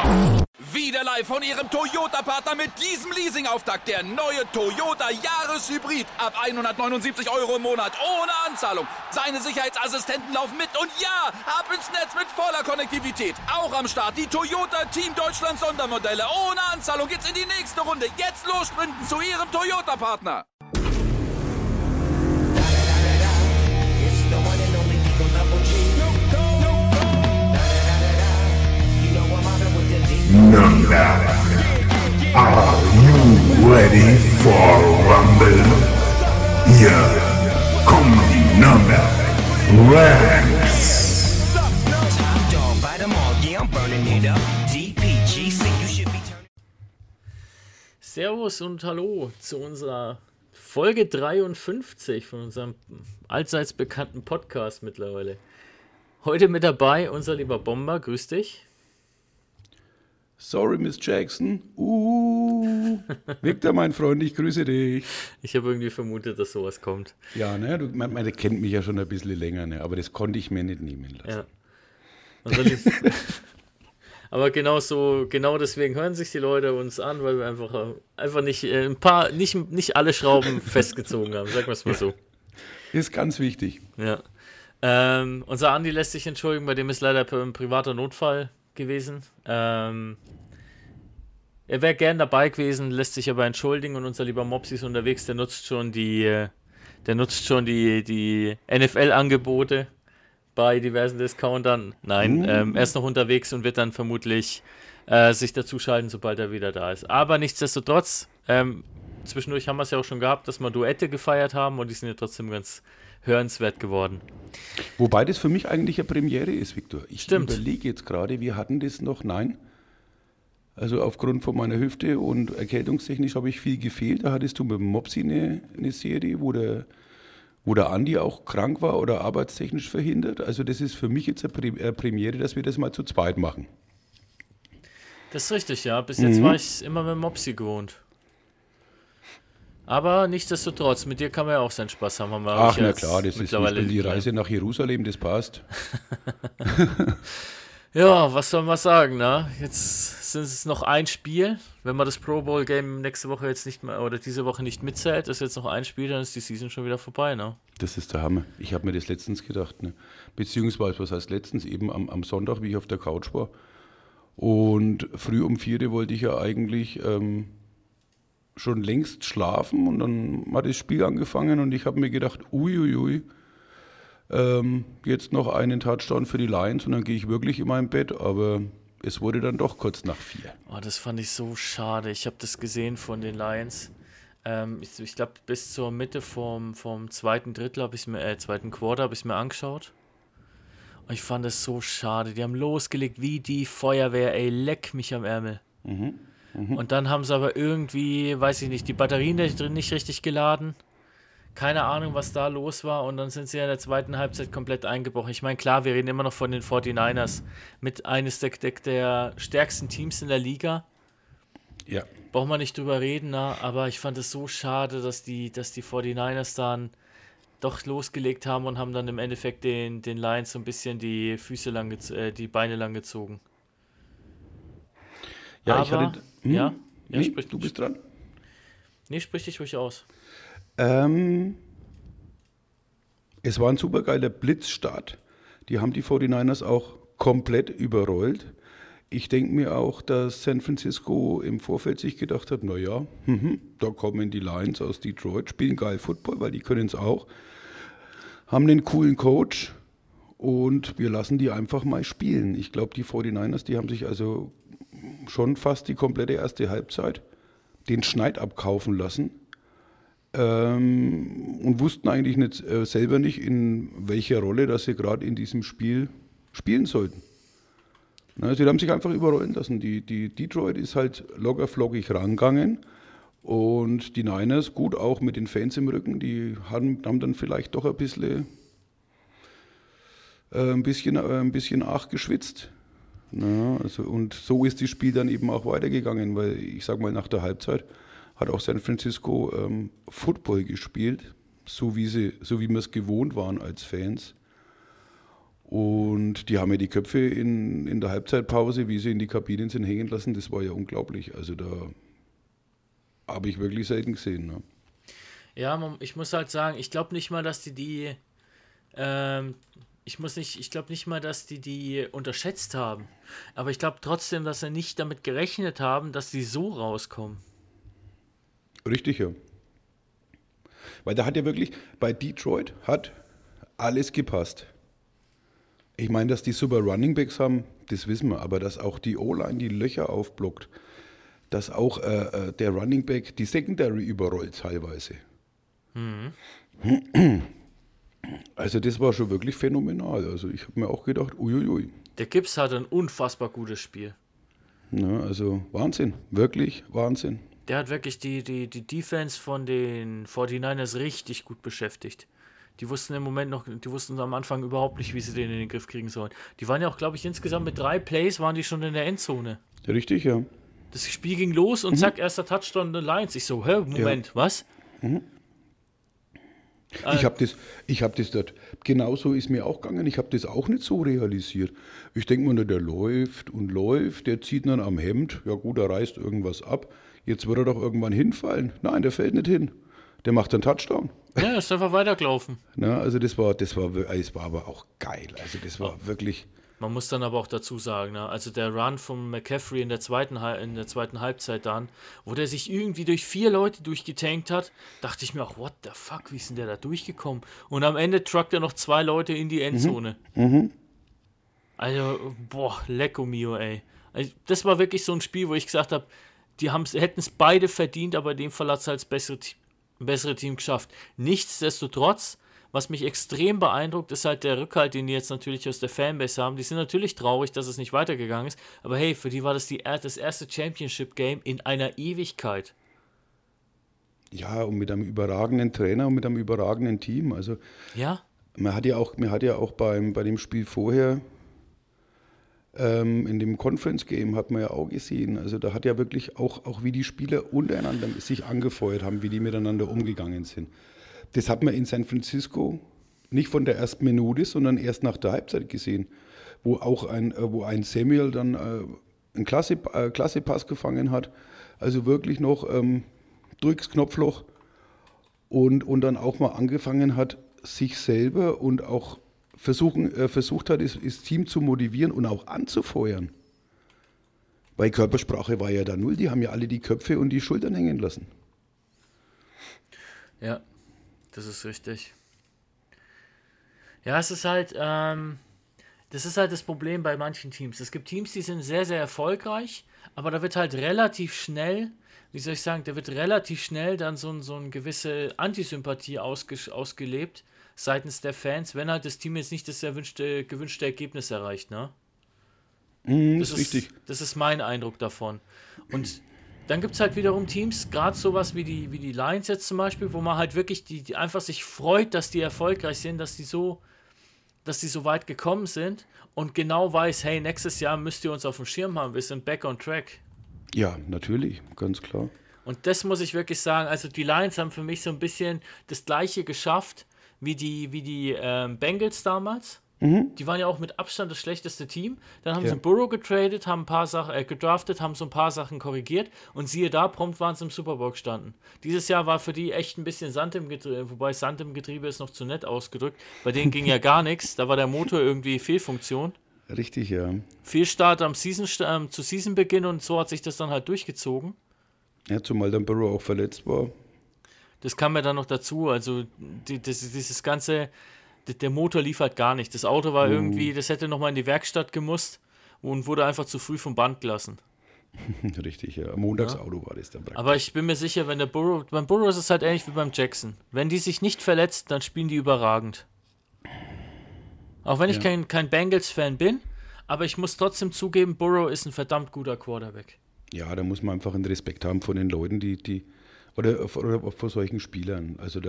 Wieder live von Ihrem Toyota-Partner mit diesem Leasing-Auftakt. Der neue Toyota Jahreshybrid. Ab 179 € im Monat. Ohne Anzahlung. Seine Sicherheitsassistenten laufen mit. Und ja, ab ins Netz mit voller Konnektivität. Auch am Start die Toyota Team Deutschland Sondermodelle. Ohne Anzahlung geht's in die nächste Runde. Jetzt los sprinten zu Ihrem Toyota-Partner. Number. Are you ready for Rumble? Here kommen die Number Ranks. Servus und Hallo zu unserer Folge 53 von unserem allseits bekannten Podcast mittlerweile. Heute mit dabei unser lieber Bomber, grüß dich. Sorry, Miss Jackson. Victor, mein Freund, ich grüße dich. Ich habe irgendwie vermutet, dass sowas kommt. Ja, ne, man kennt mich ja schon ein bisschen länger, ne, aber das konnte ich mir nicht nehmen lassen. Ja. Aber genau deswegen hören sich die Leute uns an, weil wir einfach nicht alle Schrauben festgezogen haben, sagen wir es mal so. Ist ganz wichtig. Ja. Unser Andi lässt sich entschuldigen, bei dem ist leider ein privater Notfall gewesen. Er wäre gern dabei gewesen, lässt sich aber entschuldigen, und unser lieber Mopsi ist unterwegs, der nutzt schon die NFL-Angebote bei diversen Discountern. Nein, er ist noch unterwegs und wird dann vermutlich sich dazuschalten, sobald er wieder da ist. Aber nichtsdestotrotz, zwischendurch haben wir es ja auch schon gehabt, dass wir Duette gefeiert haben, und die sind ja trotzdem ganz hörenswert geworden. Wobei das für mich eigentlich eine Premiere ist, Victor. Ich überlege jetzt gerade, wir hatten das noch, nein. Also aufgrund von meiner Hüfte und erkältungstechnisch habe ich viel gefehlt. Da hattest du mit dem Mopsi eine Serie, wo der Andi auch krank war oder arbeitstechnisch verhindert. Also das ist für mich jetzt eine Premiere, dass wir das mal zu zweit machen. Das ist richtig, ja. Bis jetzt war ich immer mit dem Mopsi gewohnt. Aber nichtsdestotrotz, mit dir kann man ja auch seinen Spaß haben. Ach, na klar, das ist die Reise nach Jerusalem, das passt. Ja, was soll man sagen, ne? Jetzt sind es noch ein Spiel. Wenn man das Pro Bowl Game nächste Woche jetzt nicht mehr oder diese Woche nicht mitzählt, ist jetzt noch ein Spiel, dann ist die Season schon wieder vorbei, ne? Das ist der Hammer. Ich habe mir das letztens gedacht, ne? Beziehungsweise, was heißt letztens, eben am Sonntag, wie ich auf der Couch war. Und früh um 4 Uhr wollte ich ja eigentlich schon längst schlafen, und dann hat das Spiel angefangen und ich habe mir gedacht, jetzt noch einen Touchdown für die Lions und dann gehe ich wirklich in mein Bett, aber es wurde dann doch kurz nach 4. Oh, das fand ich so schade. Ich habe das gesehen von den Lions. Ich glaube, bis zur Mitte vom zweiten Quarter habe ich es mir angeschaut. Und ich fand es so schade. Die haben losgelegt wie die Feuerwehr, ey, leck mich am Ärmel. Und dann haben sie aber irgendwie, weiß ich nicht, die Batterien da drin nicht richtig geladen. Keine Ahnung, was da los war. Und dann sind sie in der zweiten Halbzeit komplett eingebrochen. Ich meine, klar, wir reden immer noch von den 49ers. Mit eines der stärksten Teams in der Liga. Ja. Braucht man nicht drüber reden, aber ich fand es so schade, dass die 49ers dann doch losgelegt haben und haben dann im Endeffekt den Lions so ein bisschen die Beine lang gezogen. Ja, aber, sprich du bist dran. Nee, sprich dich ruhig aus. Es war ein supergeiler Blitzstart. Die haben die 49ers auch komplett überrollt. Ich denke mir auch, dass San Francisco im Vorfeld sich gedacht hat, naja, da kommen die Lions aus Detroit, spielen geil Football, weil die können es auch. Haben einen coolen Coach und wir lassen die einfach mal spielen. Ich glaube, die 49ers, die haben sich also schon fast die komplette erste Halbzeit den Schneid abkaufen lassen und wussten eigentlich nicht, selber nicht, in welcher Rolle dass sie gerade in diesem Spiel spielen sollten. Sie haben sich einfach überrollen lassen. Die Detroit ist halt locker flockig rangegangen und die Niners, gut, auch mit den Fans im Rücken, die haben dann vielleicht doch ein bisschen arg geschwitzt. Ja, also, und so ist das Spiel dann eben auch weitergegangen, weil ich sag mal, nach der Halbzeit hat auch San Francisco Football gespielt, so wie wir es gewohnt waren als Fans. Und die haben ja die Köpfe in der Halbzeitpause, wie sie in die Kabinen sind, hängen lassen. Das war ja unglaublich. Also da habe ich wirklich selten gesehen. Ne? Ja, ich muss halt sagen, ich glaube nicht mal, dass die ich glaube nicht mal, dass die unterschätzt haben. Aber ich glaube trotzdem, dass sie nicht damit gerechnet haben, dass die so rauskommen. Richtig, ja. Weil da hat ja wirklich, bei Detroit hat alles gepasst. Ich meine, dass die super Runningbacks haben, das wissen wir, aber dass auch die O-Line die Löcher aufblockt, dass auch der Runningback die Secondary überrollt teilweise. Also das war schon wirklich phänomenal. Also ich habe mir auch gedacht, uiuiui. Der Gibbs hat ein unfassbar gutes Spiel. Ja, also Wahnsinn, wirklich Wahnsinn. Der hat wirklich die Defense von den 49ers richtig gut beschäftigt. Die wussten am Anfang überhaupt nicht, wie sie den in den Griff kriegen sollen. Die waren ja auch, glaube ich, insgesamt mit 3 Plays waren die schon in der Endzone. Richtig, ja. Das Spiel ging los und zack, erster Touchdown der Lions. Ich so, Moment, was? Ich habe das dort, genauso ist mir auch gegangen, ich habe das auch nicht so realisiert. Ich denke mir, der läuft und läuft, der zieht dann am Hemd, ja gut, er reißt irgendwas ab, jetzt wird er doch irgendwann hinfallen. Nein, der fällt nicht hin, der macht einen Touchdown. Ja, ist einfach weitergelaufen. Na, also das war aber auch geil, also das war wirklich... Man muss dann aber auch dazu sagen, ne? Also der Run von McCaffrey in der zweiten Halbzeit dann, wo der sich irgendwie durch 4 Leute durchgetankt hat, dachte ich mir auch, what the fuck, wie ist denn der da durchgekommen? Und am Ende truckt er noch 2 Leute in die Endzone. Also, boah, lecco mio, ey. Also, das war wirklich so ein Spiel, wo ich gesagt habe, die hätten es beide verdient, aber in dem Fall hat es halt das bessere Team geschafft. Nichtsdestotrotz, was mich extrem beeindruckt, ist halt der Rückhalt, den die jetzt natürlich aus der Fanbase haben. Die sind natürlich traurig, dass es nicht weitergegangen ist, aber hey, für die war das das erste Championship-Game in einer Ewigkeit. Ja, und mit einem überragenden Trainer und mit einem überragenden Team. Also ja, man hat ja auch bei dem Spiel vorher in dem Conference-Game hat man ja auch gesehen, also da hat ja wirklich auch wie die Spieler untereinander sich angefeuert haben, wie die miteinander umgegangen sind. Das hat man in San Francisco nicht von der ersten Minute, sondern erst nach der Halbzeit gesehen, wo ein Samuel dann einen Klasse-Pass gefangen hat, also wirklich noch durchs Knopfloch und dann auch mal angefangen hat, sich selber und auch versucht hat, das Team zu motivieren und auch anzufeuern. Weil Körpersprache war ja da null, die haben ja alle die Köpfe und die Schultern hängen lassen. Ja, das ist richtig. Ja, es ist halt, das ist halt das Problem bei manchen Teams. Es gibt Teams, die sind sehr, sehr erfolgreich, aber da wird halt relativ schnell, wie soll ich sagen, da wird relativ schnell dann so eine gewisse Antisympathie ausgelebt seitens der Fans, wenn halt das Team jetzt nicht das gewünschte Ergebnis erreicht, ne? Das ist richtig. Das ist mein Eindruck davon. Und dann gibt es halt wiederum Teams, gerade sowas wie die Lions jetzt zum Beispiel, wo man halt wirklich die einfach sich freut, dass die erfolgreich sind, dass die so weit gekommen sind und genau weiß, hey, nächstes Jahr müsst ihr uns auf dem Schirm haben, wir sind back on track. Ja, natürlich, ganz klar. Und das muss ich wirklich sagen, also die Lions haben für mich so ein bisschen das Gleiche geschafft wie die Bengals damals. Die waren ja auch mit Abstand das schlechteste Team. Dann haben sie Burrow getradet, haben ein paar Sachen gedraftet, haben so ein paar Sachen korrigiert und siehe da, prompt waren sie im Super Bowl gestanden. Dieses Jahr war für die echt ein bisschen Sand im Getriebe, wobei Sand im Getriebe ist noch zu nett ausgedrückt. Bei denen ging ja gar nichts, da war der Motor irgendwie Fehlfunktion. Richtig, ja. Fehlstart zu Seasonbeginn und so hat sich das dann halt durchgezogen. Ja, zumal dann Burrow auch verletzt war. Das kam ja dann noch dazu, also dieses ganze... Der Motor lief halt gar nicht. Das Auto war irgendwie, das hätte nochmal in die Werkstatt gemusst und wurde einfach zu früh vom Band gelassen. Richtig, ja. Montagsauto war das dann praktisch. Aber ich bin mir sicher, beim Burrow ist es halt ähnlich wie beim Jackson. Wenn die sich nicht verletzt, dann spielen die überragend. Auch wenn ich kein Bengals-Fan bin, aber ich muss trotzdem zugeben, Burrow ist ein verdammt guter Quarterback. Ja, da muss man einfach einen Respekt haben von den Leuten, oder vor solchen Spielern. Also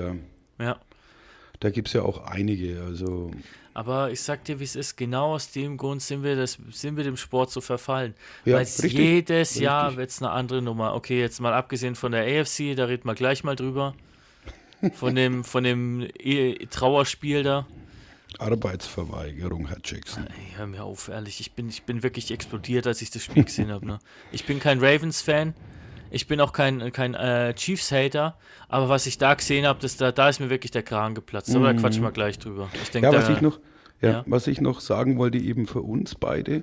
da gibt es ja auch einige. Also. Aber ich sag dir, wie es ist, genau aus dem Grund sind wir dem Sport so verfallen. Ja, weil jedes richtig. Jahr wird es eine andere Nummer. Okay, jetzt mal abgesehen von der AFC, da reden wir gleich mal drüber. Von dem Trauerspiel da. Arbeitsverweigerung, Herr Jackson. Ey, hör mir auf, ehrlich. Ich bin wirklich explodiert, als ich das Spiel gesehen habe. Ne? Ich bin kein Ravens-Fan. Ich bin auch kein Chiefs-Hater. Aber was ich da gesehen habe, da ist mir wirklich der Kragen geplatzt. Aber da quatschen wir gleich drüber. Ich denk, was ich noch sagen wollte, eben für uns beide.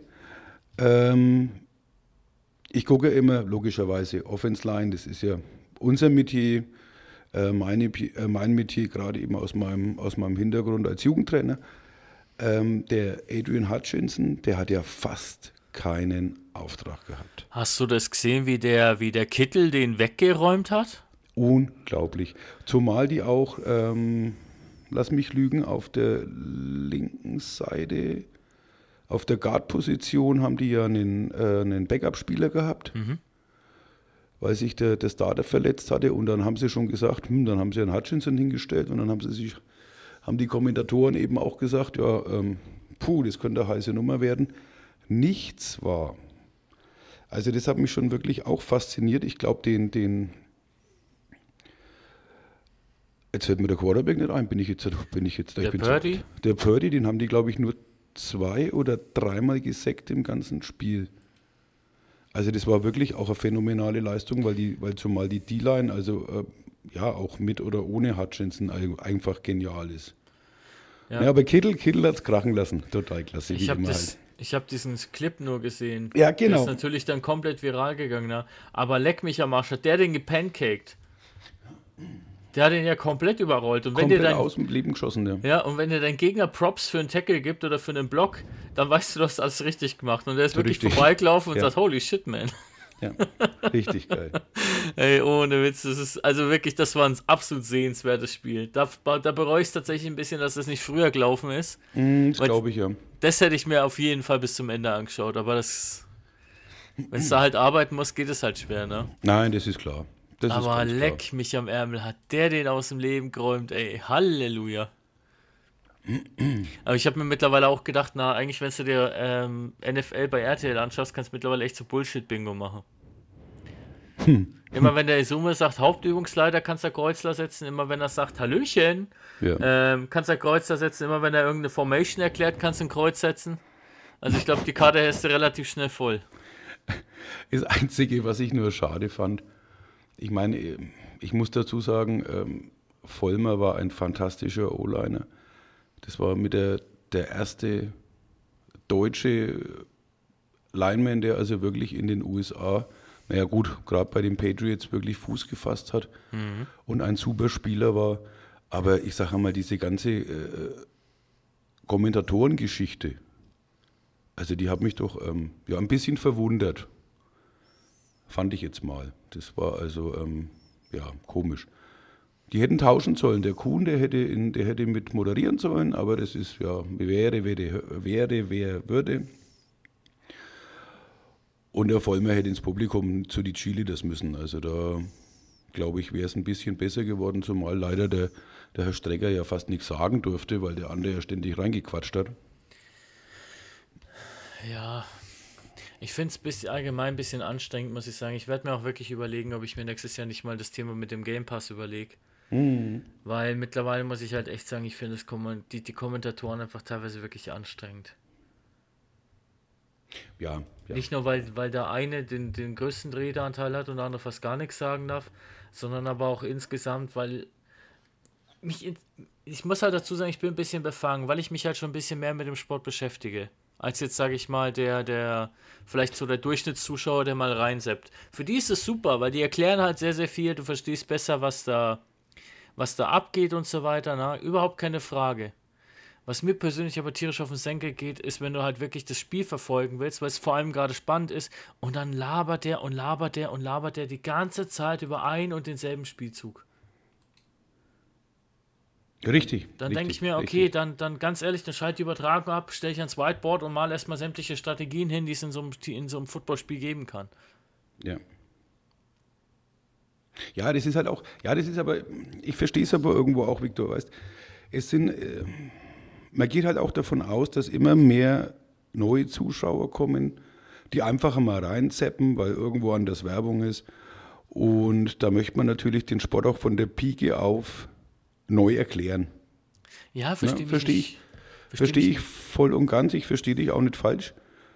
Ich gucke immer, logischerweise, Offense Line, das ist ja unser Metier. Mein Metier, gerade eben aus meinem Hintergrund als Jugendtrainer. Der Adrian Hutchinson, der hat ja fast keinen Auftrag gehabt. Hast du das gesehen, wie der Kittel den weggeräumt hat? Unglaublich. Zumal die auch, lass mich lügen, auf der linken Seite, auf der Guard-Position haben die ja einen Backup-Spieler gehabt. Weil sich der Starter verletzt hatte und dann haben sie schon gesagt, dann haben sie einen Hutchinson hingestellt und dann haben die Kommentatoren eben auch gesagt, ja, das könnte eine heiße Nummer werden. Nichts war. Also das hat mich schon wirklich auch fasziniert. Ich glaube, jetzt fällt mir der Quarterback nicht ein, Der Purdy? Der Purdy, den haben die, glaube ich, nur 2 oder 3-mal gesackt im ganzen Spiel. Also das war wirklich auch eine phänomenale Leistung, weil zumal die D-Line, also auch mit oder ohne Hutchinson einfach genial ist. Ja, aber Kittel hat es krachen lassen. Total klasse. Ich habe diesen Clip nur gesehen. Ja, genau. Der ist natürlich dann komplett viral gegangen. Ne? Aber leck mich am Arsch, hat der den gepancaked. Der hat ihn ja komplett überrollt. Und komplett aus dem Leben geschossen, ja. Ja, und wenn dir dein Gegner Props für einen Tackle gibt oder für einen Block, dann weißt du, du hast alles richtig gemacht. Und der ist wirklich vorbeigelaufen und sagt, holy shit, man. Ja, richtig geil. Ey, ohne Witz, das war ein absolut sehenswertes Spiel. Da bereue ich es tatsächlich ein bisschen, dass das nicht früher gelaufen ist. Das glaube ich, ja. Das hätte ich mir auf jeden Fall bis zum Ende angeschaut, aber wenn es da halt arbeiten muss, geht es halt schwer, ne? Nein, das ist klar. Aber leck mich am Ärmel, hat der den aus dem Leben geräumt, ey, Halleluja. Aber ich habe mir mittlerweile auch gedacht, eigentlich, wenn du dir NFL bei RTL anschaust, kannst du mittlerweile echt so Bullshit-Bingo machen. Immer wenn der Isume sagt, Hauptübungsleiter, kannst du Kreuzler setzen. Immer wenn er sagt, Hallöchen, kannst du Kreuzler setzen. Immer wenn er irgendeine Formation erklärt, kannst du ein Kreuz setzen. Also ich glaube, die Karte hast du relativ schnell voll. Das Einzige, was ich nur schade fand, ich meine, ich muss dazu sagen, Vollmer war ein fantastischer O-Liner. Das war mit der erste deutsche Lineman, der also wirklich in den USA, naja gut, gerade bei den Patriots wirklich Fuß gefasst hat und ein super Spieler war. Aber ich sage einmal, diese ganze Kommentatorengeschichte, also die hat mich doch ein bisschen verwundert. Fand ich jetzt mal. Das war also, komisch. Die hätten tauschen sollen. Der Kuhn, der hätte mit moderieren sollen, aber das ist wäre, wer würde. Und der Vollmer hätte ins Publikum zu die Cheerleaders müssen. Also da, glaube ich, wäre es ein bisschen besser geworden, zumal leider der Herr Strecker ja fast nichts sagen durfte, weil der andere ja ständig reingequatscht hat. Ja, ich finde es allgemein ein bisschen anstrengend, muss ich sagen. Ich werde mir auch wirklich überlegen, ob ich mir nächstes Jahr nicht mal das Thema mit dem Game Pass überlege. Weil mittlerweile muss ich halt echt sagen, ich finde die Kommentatoren einfach teilweise wirklich anstrengend. Ja. Nicht nur, weil der eine den größten Redeanteil hat und der andere fast gar nichts sagen darf, sondern aber auch insgesamt, weil ich muss halt dazu sagen, ich bin ein bisschen befangen, weil ich mich halt schon ein bisschen mehr mit dem Sport beschäftige. Als jetzt, sage ich mal, der vielleicht so der Durchschnittszuschauer, der mal reinseppt. Für die ist es super, weil die erklären halt sehr, sehr viel, du verstehst besser, was da abgeht und so weiter, na? Überhaupt keine Frage. Was mir persönlich aber tierisch auf den Senkel geht, ist, wenn du halt wirklich das Spiel verfolgen willst, weil es vor allem gerade spannend ist und dann labert der die ganze Zeit über einen und denselben Spielzug. Richtig. Dann denke ich mir, okay, dann ganz ehrlich, dann schalte die Übertragung ab, stelle ich ans Whiteboard und mal erstmal sämtliche Strategien hin, die es in so einem Footballspiel geben kann. Ja. Ja, das ist halt auch, ich verstehe es aber irgendwo auch, Viktor, weißt, man geht halt auch davon aus, dass immer mehr neue Zuschauer kommen, die einfach mal reinzappen, weil irgendwo anders Werbung ist. Und da möchte man natürlich den Sport auch von der Pike auf neu erklären. Ja, verstehe ich. Verstehe ich voll und ganz, ich verstehe dich auch nicht falsch.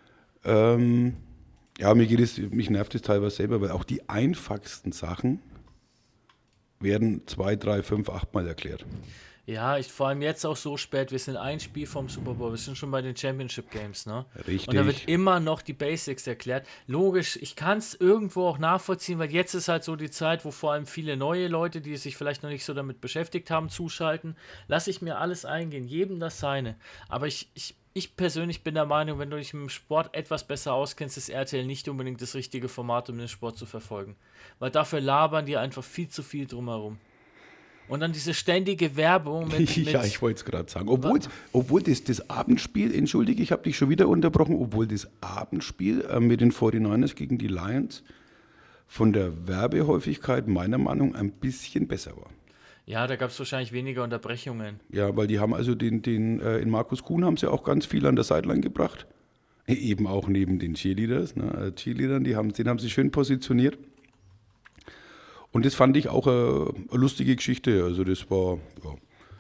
Ja, mich nervt es teilweise selber, weil auch die einfachsten Sachen werden 2, 3, 5, 8 Mal erklärt. Ja, vor allem jetzt auch so spät, wir sind ein Spiel vom Super Bowl, wir sind schon bei den Championship Games, ne? Richtig. Und da wird immer noch die Basics erklärt. Logisch, ich kann es irgendwo auch nachvollziehen, weil jetzt ist halt so die Zeit, wo vor allem viele neue Leute, die sich vielleicht noch nicht so damit beschäftigt haben, zuschalten. Lasse ich mir alles eingehen, jedem das seine. Aber ich persönlich bin der Meinung, wenn du dich im Sport etwas besser auskennst, ist RTL nicht unbedingt das richtige Format, um den Sport zu verfolgen. Weil dafür labern die einfach viel zu viel drumherum. Und dann diese ständige Werbung mit ja, ich wollte es gerade sagen. Obwohl das Abendspiel, entschuldige, ich habe dich schon wieder unterbrochen, obwohl das Abendspiel mit den 49ers gegen die Lions von der Werbehäufigkeit meiner Meinung nach ein bisschen besser war. Ja, da gab es wahrscheinlich weniger Unterbrechungen. Ja, weil die haben also in Markus Kuhn haben sie auch ganz viel an der Sideline gebracht. Eben auch neben den Cheerleaders. Ne? Cheerleadern, den haben sie schön positioniert. Und das fand ich auch eine lustige Geschichte. Also das war, ja.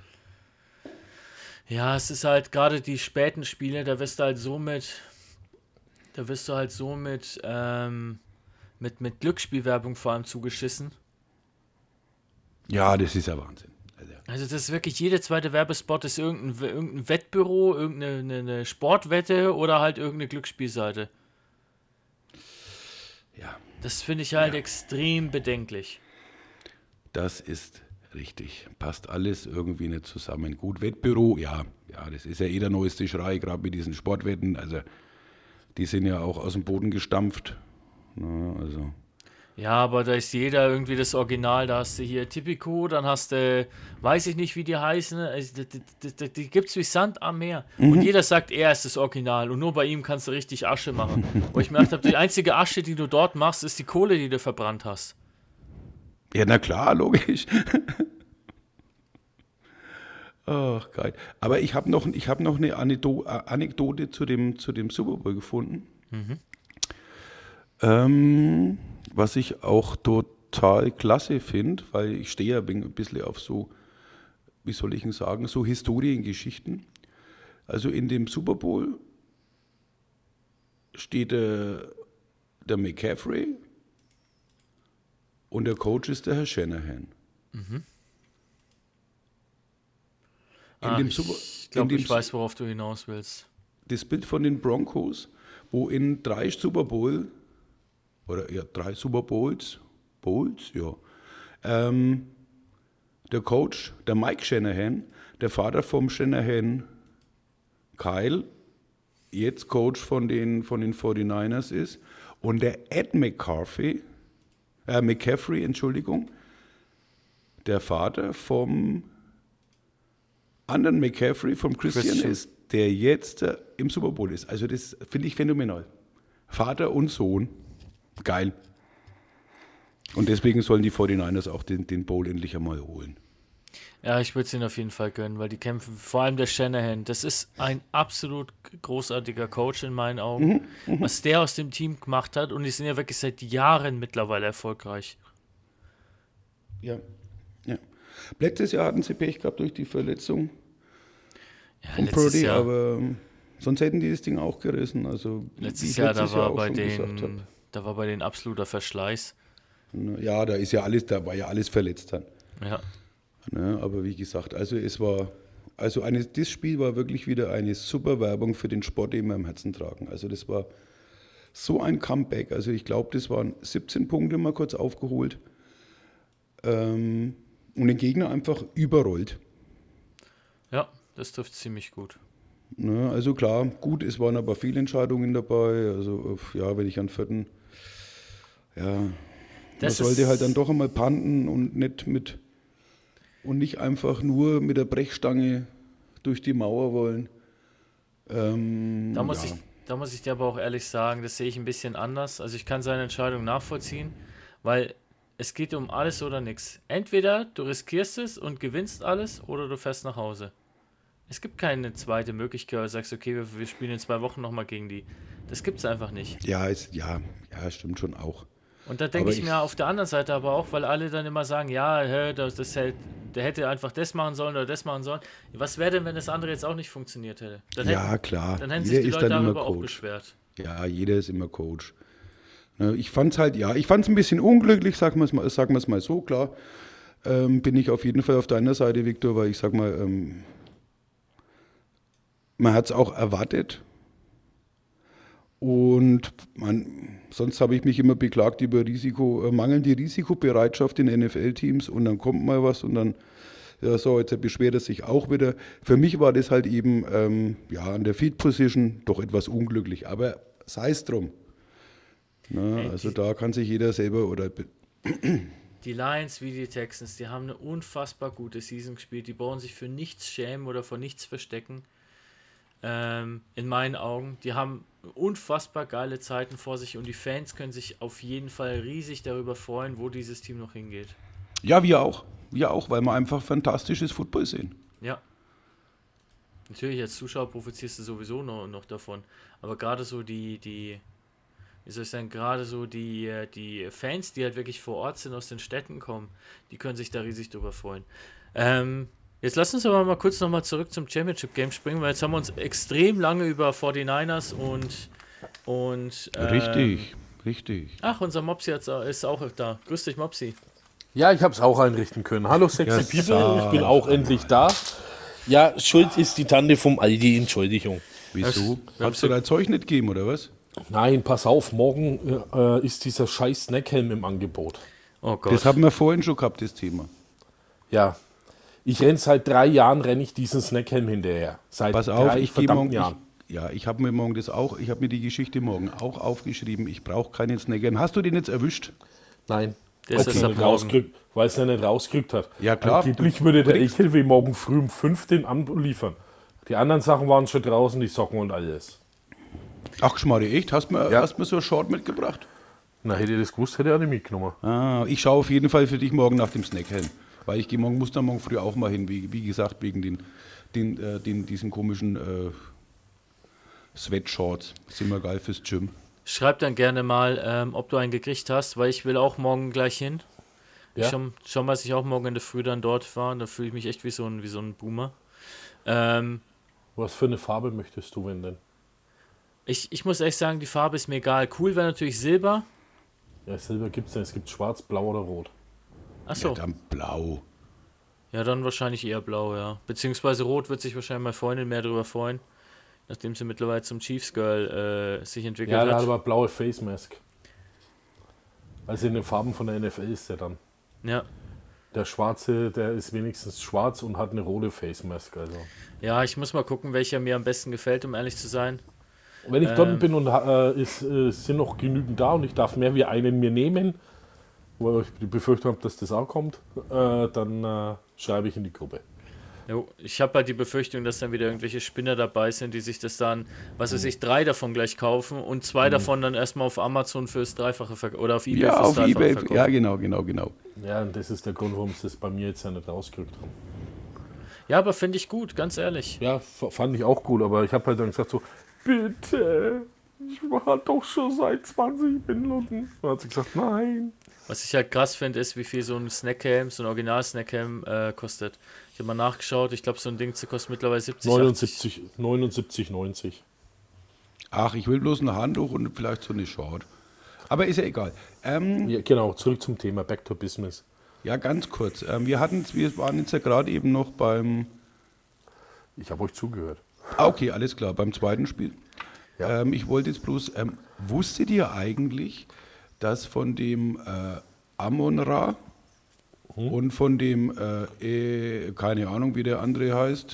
Ja, es ist halt gerade die späten Spiele, da wirst du halt so mit Glücksspielwerbung vor allem zugeschissen. Ja, das ist ja Wahnsinn. Also das ist wirklich, jede zweite Werbespot ist irgendein Wettbüro, irgendeine Sportwette oder halt irgendeine Glücksspielseite. Ja. Das finde ich halt extrem bedenklich. Das ist richtig. Passt alles irgendwie nicht zusammen. Gut, Wettbüro, ja, das ist ja der neueste Schrei, gerade mit diesen Sportwetten. Also, die sind ja auch aus dem Boden gestampft. Na, also. Ja, aber da ist jeder irgendwie das Original. Da hast du hier Tipico, dann hast du, weiß ich nicht, wie die heißen. Also, die gibt es wie Sand am Meer. Und jeder sagt, er ist das Original. Und nur bei ihm kannst du richtig Asche machen. Wo ich mir gedacht habe, die einzige Asche, die du dort machst, ist die Kohle, die du verbrannt hast. Ja, na klar, logisch. Ach, geil. Aber ich habe noch eine Anekdote zu dem Super Bowl gefunden. Was ich auch total klasse finde, weil ich stehe ja ein bisschen auf so, wie soll ich denn sagen, so Historiengeschichten. Also in dem Super Bowl steht der McCaffrey und der Coach ist der Herr Shanahan. Ich glaube, ich weiß, worauf du hinaus willst. Das Bild von den Broncos, wo in 3 Super Bowl Bowls, der Coach, der Mike Shanahan, der Vater vom Shanahan Kyle, jetzt Coach von den 49ers ist, und der Ed McCaffrey, der Vater vom anderen McCaffrey, vom Christian ist, der jetzt im Super Bowl ist. Also das finde ich phänomenal. Vater und Sohn. Geil. Und deswegen sollen die 49ers auch den Bowl endlich einmal holen. Ja, ich würde es ihnen auf jeden Fall gönnen, weil die kämpfen, vor allem der Shanahan, das ist ein absolut großartiger Coach in meinen Augen, was der aus dem Team gemacht hat, und die sind ja wirklich seit Jahren mittlerweile erfolgreich. Ja. Letztes Jahr hatten sie Pech gehabt durch die Verletzung von Purdy, aber sonst hätten die das Ding auch gerissen. Also, letztes Jahr, da war bei denen absoluter Verschleiß. Ja, da war ja alles verletzt dann. Ja. Ne, aber wie gesagt, das Spiel war wirklich wieder eine super Werbung für den Sport, den wir im Herzen tragen. Also das war so ein Comeback. Also ich glaube, das waren 17 Punkte mal kurz aufgeholt. Und den Gegner einfach überrollt. Ja, das trifft ziemlich gut. Ne, also klar, gut, es waren aber Fehlentscheidungen dabei. Also ja, wenn ich an 4. Man sollte halt dann doch einmal panten und nicht einfach nur mit der Brechstange durch die Mauer wollen. Da muss ich dir aber auch ehrlich sagen, das sehe ich ein bisschen anders. Also ich kann seine Entscheidung nachvollziehen, weil es geht um alles oder nichts. Entweder du riskierst es und gewinnst alles, oder du fährst nach Hause. Es gibt keine zweite Möglichkeit, wo du sagst, okay, wir spielen in 2 Wochen nochmal gegen die. Das gibt es einfach nicht. Ja, stimmt schon auch. Und da denke ich mir auf der anderen Seite aber auch, weil alle dann immer sagen, ja, der hätte einfach das machen sollen oder das machen sollen. Was wäre denn, wenn das andere jetzt auch nicht funktioniert hätte? Klar. Dann hätten Jeder sich die ist Leute dann immer darüber auch Coach. beschwert. Ja, jeder ist immer Coach. Ne, ich fand es ein bisschen unglücklich, sagen wir es mal so, klar. Bin ich auf jeden Fall auf deiner Seite, Viktor, weil ich sag mal, man hat es auch erwartet. Und sonst habe ich mich immer beklagt über mangelnde Risikobereitschaft in NFL-Teams und dann kommt mal was und dann, ja so, jetzt beschwert er sich auch wieder. Für mich war das halt eben, an der Feed-Position doch etwas unglücklich, aber sei es drum. Na, also da kann sich jeder selber Die Lions wie die Texans, die haben eine unfassbar gute Season gespielt. Die brauchen sich für nichts schämen oder vor nichts verstecken. In meinen Augen. Die haben unfassbar geile Zeiten vor sich und die Fans können sich auf jeden Fall riesig darüber freuen, wo dieses Team noch hingeht. Ja, wir auch. Wir auch, weil wir einfach fantastisches Football sehen. Ja. Natürlich, als Zuschauer profitierst du sowieso noch davon. Aber gerade so die Fans, die halt wirklich vor Ort sind, aus den Städten kommen, die können sich da riesig drüber freuen. Jetzt lass uns aber mal kurz nochmal zurück zum Championship Game springen, weil jetzt haben wir uns extrem lange über 49ers und Richtig. Ach, unser Mopsi ist auch da. Grüß dich, Mopsi. Ja, ich habe es auch einrichten können. Hallo sexy People, ich bin auch endlich da. Ja, schuld ist die Tante vom Aldi, Entschuldigung. Wieso? Hast du dein Zeug nicht gegeben, oder was? Nein, pass auf, morgen ist dieser scheiß Snackhelm im Angebot. Oh Gott. Das haben wir vorhin schon gehabt, das Thema. Ja, ich seit 3 Jahren diesen Snackhelm hinterher. Seit Pass auf, 3 ich gehe verdammten morgen. Jahren. Ich habe mir die Geschichte morgen auch aufgeschrieben. Ich brauche keinen Snackhelm. Hast du den jetzt erwischt? Nein, Der ist weil jetzt abgehauen. es er nicht rausgekriegt hat. Ja, klar. Angeblich würde der LKW morgen früh um 5 den anliefern. Die anderen Sachen waren schon draußen, die Socken und alles. Ach, Schmarri, echt? Hast mir so ein Short mitgebracht? Na, hätte ich das gewusst, hätte er nicht mitgenommen. Ich schaue auf jeden Fall für dich morgen nach dem Snackhelm. Weil ich muss da morgen früh auch mal hin, wie gesagt, wegen diesen komischen Sweatshorts. Sind immer geil fürs Gym. Schreib dann gerne mal, ob du einen gekriegt hast, weil ich will auch morgen gleich hin. Ja? Schau mal, dass ich auch morgen in der Früh dann dort war. Da fühle ich mich echt wie so ein Boomer. Was für eine Farbe möchtest du, wenn denn? Ich muss echt sagen, die Farbe ist mir egal. Cool wäre natürlich Silber. Ja, Silber gibt es nicht. Es gibt schwarz, blau oder rot. Achso. Ja, dann blau. Ja, dann wahrscheinlich eher blau, ja. Beziehungsweise rot wird sich wahrscheinlich meine Freundin mehr darüber freuen, nachdem sie mittlerweile zum Chiefs Girl sich entwickelt Ja, der hat. hat aber blaue Face Mask. Also in den Farben von der NFL ist der dann. Ja. Der Schwarze, der ist wenigstens schwarz und hat eine rote Face Mask. Also. Ja, ich muss mal gucken, welcher mir am besten gefällt, um ehrlich zu sein. Wenn ich dort bin und sind noch genügend da und ich darf mehr wie einen mir nehmen, weil ich die Befürchtung habe, dass das auch kommt, dann schreibe ich in die Gruppe. Jo, ich habe halt die Befürchtung, dass dann wieder irgendwelche Spinner dabei sind, die sich das dann, was weiß ich, 3 davon gleich kaufen und 2 davon dann erstmal auf Amazon fürs Dreifache oder auf eBay Ja, fürs auf Dreifache eBay. verkaufen. Ja, genau. Ja, und das ist der Grund, warum sie das bei mir jetzt ja nicht rausgerückt haben. Ja, aber finde ich gut, ganz ehrlich. Ja, fand ich auch gut, aber ich habe halt dann gesagt so, bitte, ich war doch schon seit 20 Minuten. Dann hat sie gesagt, nein. Was ich halt krass finde, ist, wie viel so ein Snackhelm, so ein Original-Snackhelm kostet. Ich habe mal nachgeschaut, ich glaube, so ein Ding kostet mittlerweile 70, 79,90. Ach, ich will bloß ein Handtuch und vielleicht so eine Short. Aber ist ja egal. Ja, genau, zurück zum Thema, back to business. Ja, ganz kurz. Wir waren jetzt ja gerade eben noch beim... Ich habe euch zugehört. Okay, alles klar, beim zweiten Spiel. Ja. Ich wollte jetzt bloß... wusstet ihr eigentlich, dass von dem Amon-Ra und von dem, keine Ahnung, wie der andere heißt,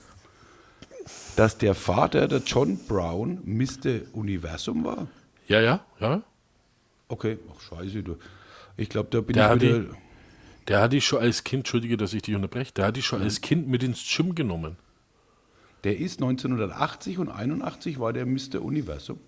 dass der Vater, der John Brown, Mr. Universum war? Ja. Okay, ach scheiße, du. Ich glaube, da bin Der ich hat wieder... Der hat dich schon als Kind, entschuldige, dass ich dich unterbreche, der hat dich schon als Kind mit ins Gym genommen. Der ist 1980 und 81 war der Mr. Universum.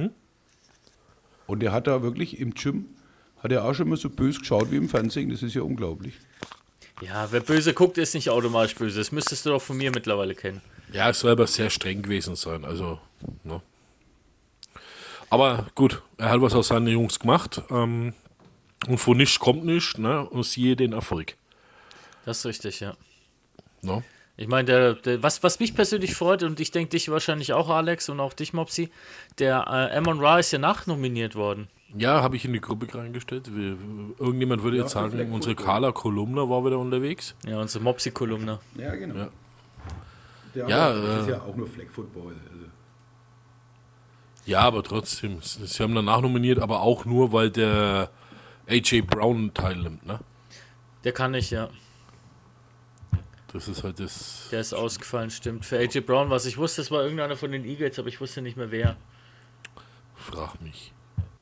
Und der hat da wirklich im Gym, hat er auch schon mal so böse geschaut wie im Fernsehen. Das ist ja unglaublich. Ja, wer böse guckt, ist nicht automatisch böse. Das müsstest du doch von mir mittlerweile kennen. Ja, es soll aber sehr streng gewesen sein. Also, ne. Aber gut, er hat was aus seinen Jungs gemacht. Und von nichts kommt nichts, ne? Und siehe den Erfolg. Das ist richtig, ja. No? Ich meine, was mich persönlich freut, und ich denke dich wahrscheinlich auch, Alex, und auch dich, Mopsi, der Amon Ra ist ja nachnominiert worden. Ja, habe ich in die Gruppe reingestellt. Irgendjemand würde jetzt sagen, unsere Carla Kolumna war wieder unterwegs. Ja, unsere Mopsi-Kolumne. Ja, genau. Ja. Das ist ja auch nur Flag Football. Also. Ja, aber trotzdem. Sie haben danach nominiert, aber auch nur, weil der AJ Brown teilnimmt, ne? Der kann nicht, ja. Das ist halt das. Der ist ausgefallen, stimmt. Für AJ Brown, was ich wusste, es war irgendeiner von den Eagles, aber ich wusste nicht mehr wer. Frag mich.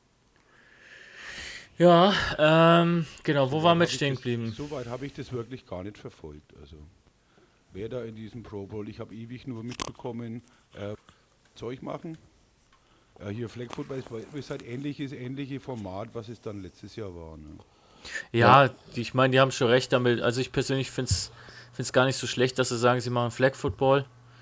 Ja, genau, wo waren wir jetzt stehen geblieben? Soweit habe ich das wirklich gar nicht verfolgt. Also, wer da in diesem Pro Bowl, ich habe ewig nur mitbekommen, Zeug machen. Hier Flag Football ist halt ähnliche Format, was es dann letztes Jahr war. Ne? Ja, ich meine, die haben schon recht damit. Also ich persönlich finde es gar nicht so schlecht, dass sie sagen, sie machen Flag Football,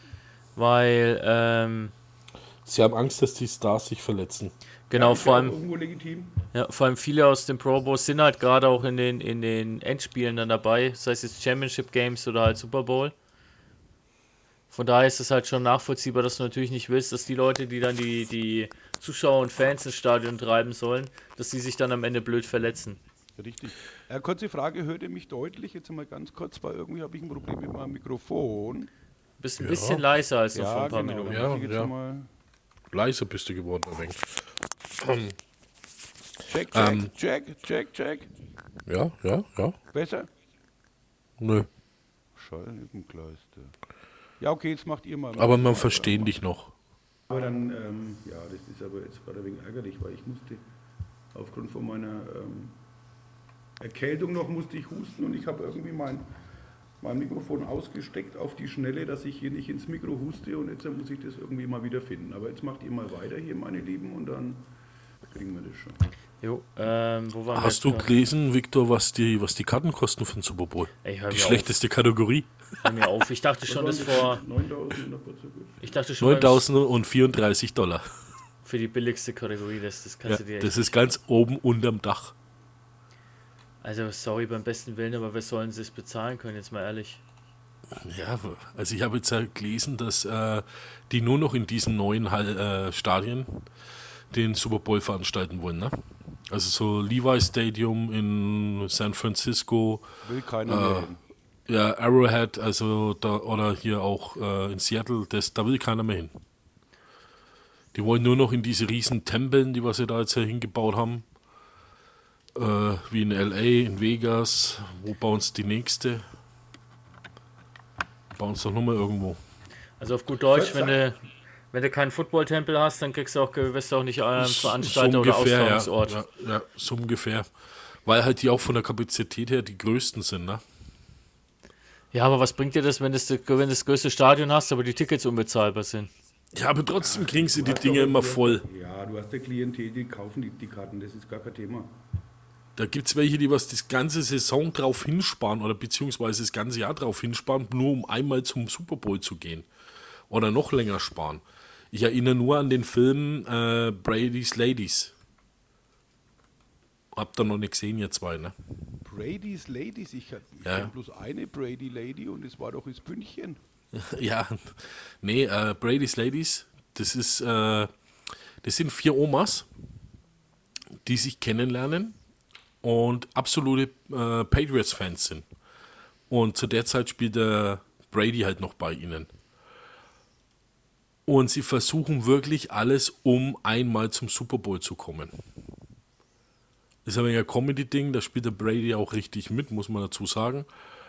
weil Sie haben Angst, dass die Stars sich verletzen. genau, Ja, vor allem irgendwo legitim. ja, vor allem viele aus den Pro Bowls sind halt gerade auch in den Endspielen dann dabei, sei es jetzt Championship Games oder halt Super Bowl. Von daher ist es halt schon nachvollziehbar, dass du natürlich nicht willst, dass die Leute, die dann die Zuschauer und Fans ins Stadion treiben sollen, dass die sich dann am Ende blöd verletzen. Richtig. Kurze Frage, hört ihr mich deutlich? Jetzt mal ganz kurz, weil irgendwie habe ich ein Problem mit meinem Mikrofon. Bist ein bisschen leiser als noch vor ein paar genau. Minuten. Ja, Muss ich jetzt ja. mal Leise bist du geworden, ein wenig. check. Ja. Besser? Nö. Schallnückenkleister. Ja, okay, jetzt macht ihr mal. Aber man versteht dich noch. Aber dann, ja, das ist aber jetzt gerade ein wenig ärgerlich, weil ich musste aufgrund von meiner Erkältung musste ich husten und ich habe irgendwie mein Mikrofon ausgesteckt auf die Schnelle, dass ich hier nicht ins Mikro huste und jetzt muss ich das irgendwie mal wieder finden. Aber jetzt macht ihr mal weiter hier, meine Lieben, und dann kriegen wir das schon. Jo, wo waren wir Hast jetzt du noch? gelesen, Victor, was die Karten kosten für den Super Bowl? Ey, hör Die mir schlechteste Kategorie. Hör mir auf. Ich dachte schon, das vor. 9.000 noch kurz so gut. Ich dachte schon, $9.034. für die billigste Kategorie, das kannst Ja, du dir das echt. ist ganz oben unterm Dach. Also, sorry, beim besten Willen, aber wer sollen sie es bezahlen können, jetzt mal ehrlich. Ja, also ich habe jetzt ja gelesen, dass die nur noch in diesen neuen Stadien den Super Bowl veranstalten wollen, ne? Also so Levi Stadium in San Francisco, Will keiner mehr hin. ja, Arrowhead, also da, oder hier auch in Seattle, da will keiner mehr hin. Die wollen nur noch in diese riesen Tempeln, die was sie da jetzt hier hingebaut haben. Wie in LA, in Vegas. Wo bauen sie die nächste? Bauen sie doch nochmal irgendwo. Also auf gut Deutsch, wenn du keinen Football-Tempel hast, dann wirst du auch nicht Veranstalter oder Austragungsort. Ja, so ungefähr. Weil halt die auch von der Kapazität her die größten sind, ne? Ja, aber was bringt dir das, wenn du das größte Stadion hast, aber die Tickets unbezahlbar sind? Ja, aber trotzdem kriegen sie die Dinge immer voll. Ja, du hast ja Klientel, die kaufen die Karten, das ist gar kein Thema. Da gibt es welche, die was das ganze Saison drauf hinsparen oder beziehungsweise das ganze Jahr drauf hinsparen, nur um einmal zum Super Bowl zu gehen. Oder noch länger sparen. Ich erinnere nur an den Film Brady's Ladies. Habt ihr noch nicht gesehen, ihr zwei, ne? Brady's Ladies, ich kenne bloß eine Brady Lady und es war doch das Bündchen. Ja, nee, Brady's Ladies, das sind 4 Omas, die sich kennenlernen und absolute Patriots-Fans sind. Und zu der Zeit spielt der Brady halt noch bei ihnen. Und sie versuchen wirklich alles, um einmal zum Super Bowl zu kommen. Das ist aber ein Comedy-Ding, da spielt der Brady auch richtig mit, muss man dazu sagen.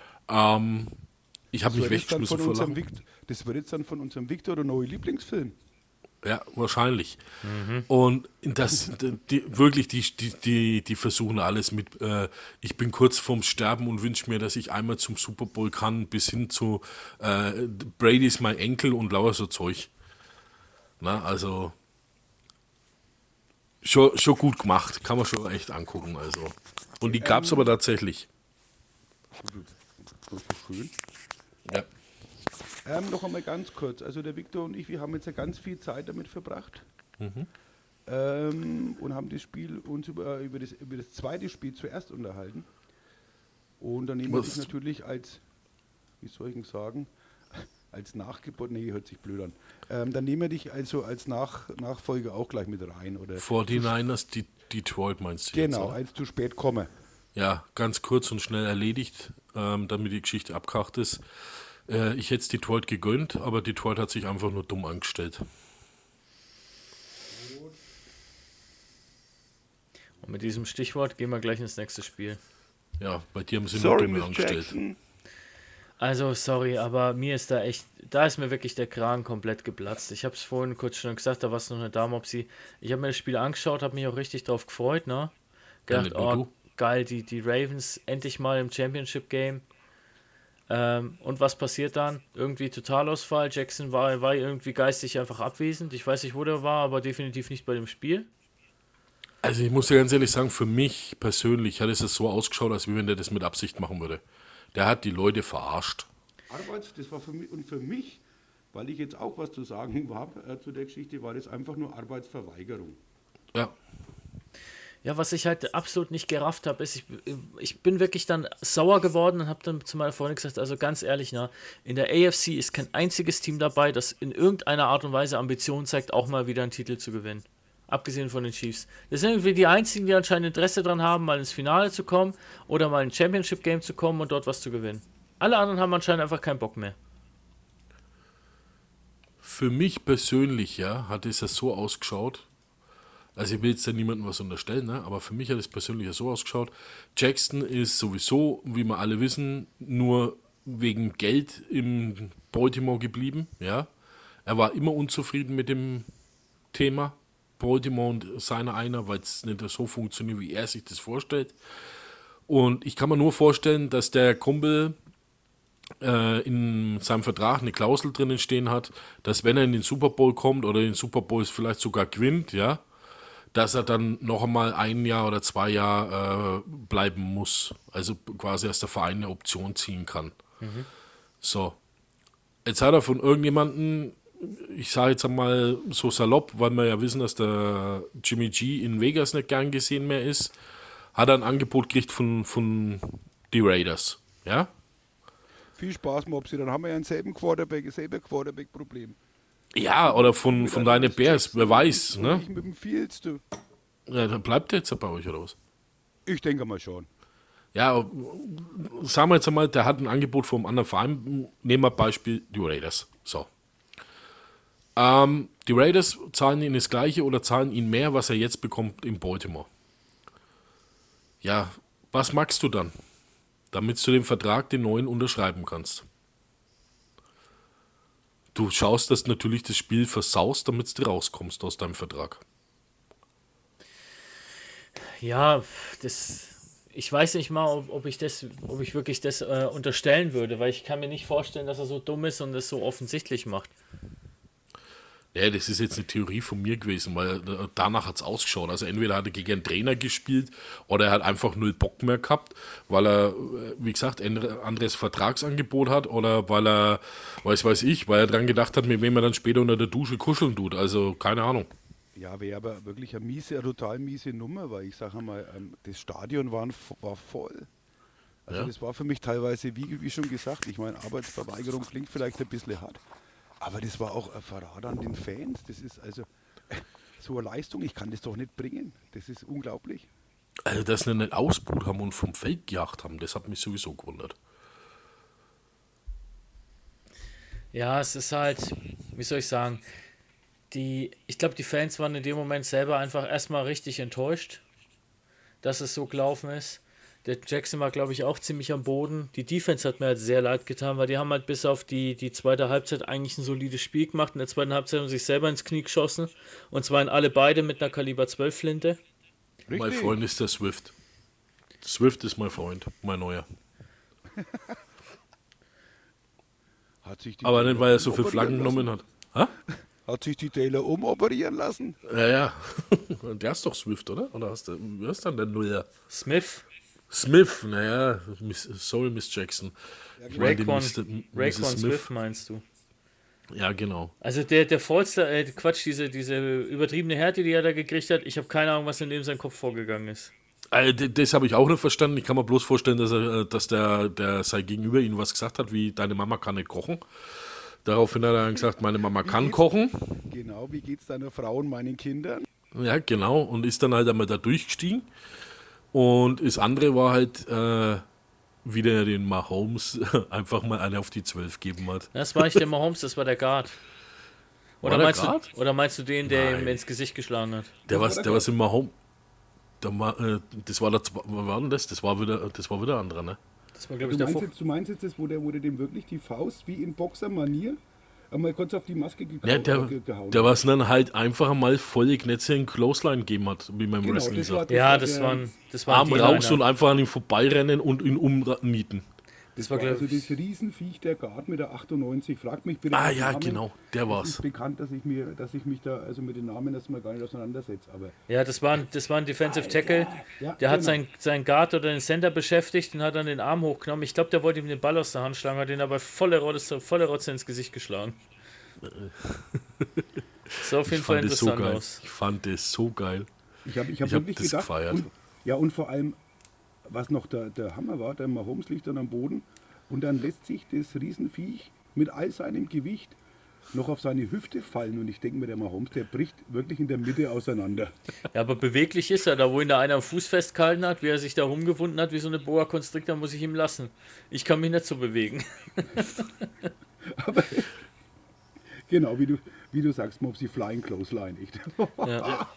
Ich habe mich weggeschmissen vor Lachen. Das wird jetzt dann von unserem Victor der neue Lieblingsfilm. Ja, wahrscheinlich. Und die versuchen alles mit, ich bin kurz vorm Sterben und wünsche mir, dass ich einmal zum Super Bowl kann, bis hin zu Brady ist mein Enkel und lauter so Zeug. Na, also schon gut gemacht, kann man schon echt angucken. Also. Und die gab es aber tatsächlich. Das ist schön. Ja. Noch einmal ganz kurz, also der Victor und ich, wir haben jetzt ja ganz viel Zeit damit verbracht. und haben das Spiel uns über das zweite Spiel zuerst unterhalten. Und dann nehmen wir dich natürlich als, wie soll ich denn sagen, als Nachgebot, nee, hört sich blöd an. Dann nehmen wir dich also als Nachfolger auch gleich mit rein. Oder 49ers Detroit meinst du genau, jetzt? Genau, als zu spät komme. Ja, ganz kurz und schnell erledigt, damit die Geschichte abgehakt ist. Ich hätte es Detroit gegönnt, aber Detroit hat sich einfach nur dumm angestellt. Und mit diesem Stichwort gehen wir gleich ins nächste Spiel. Ja, bei dir haben sie nur dumm angestellt. Jackson. Also, sorry, aber mir ist da ist mir wirklich der Kragen komplett geplatzt. Ich habe es vorhin kurz schon gesagt, da war es noch eine Dame-Opsi. Ich habe mir das Spiel angeschaut, habe mich auch richtig drauf gefreut, ne? Gedacht, oh, geil, die Ravens endlich mal im Championship-Game. Und was passiert dann? Irgendwie Totalausfall. Jackson war irgendwie geistig einfach abwesend. Ich weiß nicht, wo der war, aber definitiv nicht bei dem Spiel. Also ich muss dir ganz ehrlich sagen, für mich persönlich hat es so ausgeschaut, als wenn der das mit Absicht machen würde. Der hat die Leute verarscht. Das war für mich, und für mich, weil ich jetzt auch was zu sagen habe zu der Geschichte, war das einfach nur Arbeitsverweigerung. Ja. Ja, was ich halt absolut nicht gerafft habe, ist, ich bin wirklich dann sauer geworden und habe dann zu meiner Freundin gesagt, also ganz ehrlich, in der AFC ist kein einziges Team dabei, das in irgendeiner Art und Weise Ambitionen zeigt, auch mal wieder einen Titel zu gewinnen. Abgesehen von den Chiefs. Das sind irgendwie die einzigen, die anscheinend Interesse daran haben, mal ins Finale zu kommen oder mal in ein Championship-Game zu kommen und dort was zu gewinnen. Alle anderen haben anscheinend einfach keinen Bock mehr. Für mich persönlich, ja, hat es ja so ausgeschaut, also ich will jetzt ja niemandem was unterstellen, ne? Aber für mich hat es persönlich ja so ausgeschaut, Jackson ist sowieso, wie wir alle wissen, nur wegen Geld in Baltimore geblieben, ja. Er war immer unzufrieden mit dem Thema Baltimore und seiner einer, weil es nicht so funktioniert, wie er sich das vorstellt. Und ich kann mir nur vorstellen, dass der Kumpel in seinem Vertrag eine Klausel drinnen stehen hat, dass wenn er in den Super Bowl kommt oder den Super Bowl vielleicht sogar gewinnt, ja, dass er dann noch einmal 1 Jahr oder 2 Jahre bleiben muss. Also quasi, dass der Verein eine Option ziehen kann. Mhm. So. Jetzt hat er von irgendjemandem, ich sage jetzt einmal so salopp, weil wir ja wissen, dass der Jimmy G in Vegas nicht gern gesehen mehr ist, hat er ein Angebot gekriegt von die Raiders. Ja? Viel Spaß, Mopsi, dann haben wir ja selbe Quarterback-Problem. Ja, oder von deinen Bears, wer weiß. Ne? Mit dem Fields, du. Ja, dann bleibt der jetzt bei euch, oder was? Ich denke mal schon. Ja, sagen wir jetzt einmal, der hat ein Angebot vom anderen Verein. Nehmen wir Beispiel die Raiders. So. Die Raiders zahlen ihm das Gleiche oder zahlen ihm mehr, was er jetzt bekommt in Baltimore. Ja, was magst du dann? Damit du den Vertrag, den neuen, unterschreiben kannst. Du schaust, dass natürlich das Spiel versaust, damit du rauskommst aus deinem Vertrag. Ja, ich weiß nicht mal, ob ich wirklich das unterstellen würde, weil ich kann mir nicht vorstellen, dass er so dumm ist und es so offensichtlich macht. Ja, das ist jetzt eine Theorie von mir gewesen, weil danach hat es ausgeschaut. Also entweder hat er gegen einen Trainer gespielt oder er hat einfach null Bock mehr gehabt, weil er, wie gesagt, ein anderes Vertragsangebot hat oder weil er, weiß ich, weil er dran gedacht hat, mit wem er dann später unter der Dusche kuscheln tut. Also keine Ahnung. Ja, wäre aber wirklich eine total miese Nummer, weil ich sage mal, das Stadion war voll. Also das war für mich teilweise, wie schon gesagt, ich meine, Arbeitsverweigerung klingt vielleicht ein bisschen hart. Aber das war auch ein Verrat an den Fans. Das ist also so eine Leistung, ich kann das doch nicht bringen. Das ist unglaublich. Also, dass sie nicht ausgebucht haben und vom Feld gejagt haben, das hat mich sowieso gewundert. Ja, es ist halt, wie soll ich sagen, ich glaube, die Fans waren in dem Moment selber einfach erstmal richtig enttäuscht, dass es so gelaufen ist. Der Jackson war, glaube ich, auch ziemlich am Boden. Die Defense hat mir halt sehr leid getan, weil die haben halt bis auf die zweite Halbzeit eigentlich ein solides Spiel gemacht. In der zweiten Halbzeit haben sie sich selber ins Knie geschossen. Und zwar in alle beide mit einer Kaliber 12 Flinte. Richtig. Mein Freund ist der Swift. Swift ist mein Freund, mein neuer. Aber nicht, weil er so viel Flaggen genommen hat. Ha? Hat sich die Taylor umoperieren lassen? Ja. Der ist doch Swift, oder? Oder wer ist dann der Nuller? Smith, naja, sorry, Miss Jackson. Raekwon Swift meinst du? Ja, genau. Also der Fallster, Quatsch, diese übertriebene Härte, die er da gekriegt hat, ich habe keine Ahnung, was in dem seinem Kopf vorgegangen ist. Das habe ich auch nicht verstanden. Ich kann mir bloß vorstellen, dass der sein Gegenüber ihm was gesagt hat, wie deine Mama kann nicht kochen. Daraufhin hat er dann gesagt, meine Mama kann kochen. Genau, wie geht's deiner Frau und meinen Kindern? Ja, genau. Und ist dann halt einmal da durchgestiegen. Und das andere war halt, wie der den Mahomes einfach mal eine auf die 12 geben hat. Das war nicht der Mahomes, das war der Guard. Oder, der meinst, Guard? oder meinst du den, der Nein. ihm ins Gesicht geschlagen hat? Der was im Mahomes. Das war was war denn das? Das war wieder ein anderer, ne? Das war, glaube ich, der Du meinst jetzt das, wo der dem wirklich die Faust wie in Boxermanier einmal kurz auf die Maske Ja, gehauen der was dann halt einfach mal volle Knetze in Clothesline gegeben hat, wie man im Genau, Wrestling das war- sagt. Ja, war das der- waren Arm die raus Liner. und einfach an ihm vorbeirennen und ihn umnieten. Das war, Also glaube ich, das Riesenviech der Guard mit der 98, fragt mich bitte Ah nach dem ja, Namen. genau, der Es war's. ist bekannt, dass ich mich da also mit den Namen erstmal gar nicht auseinandersetze, aber ja, das war ein Defensive Tackle. Ja, Der hat genau. seinen Guard oder den Center beschäftigt und hat dann den Arm hochgenommen. Ich glaube, der wollte ihm den Ball aus der Hand schlagen, hat den aber volle Rotze ins Gesicht geschlagen. Sah auf jeden Fall fand das so interessant geil. aus. Ich fand das so geil. Ich hab hab wirklich das gedacht, gefeiert. und vor allem, was noch der Hammer war, der Mahomes liegt dann am Boden und dann lässt sich das Riesenviech mit all seinem Gewicht noch auf seine Hüfte fallen und ich denke mir, der Mahomes, der bricht wirklich in der Mitte auseinander. Ja, aber beweglich ist er. Da, wo ihn da einer am Fuß festgehalten hat, wie er sich da rumgewunden hat, wie so eine Boa Constrictor, muss ich ihm lassen. Ich kann mich nicht so bewegen. Aber genau, wie du sagst, Mopsy, Flying Clothesline, echt. Ja.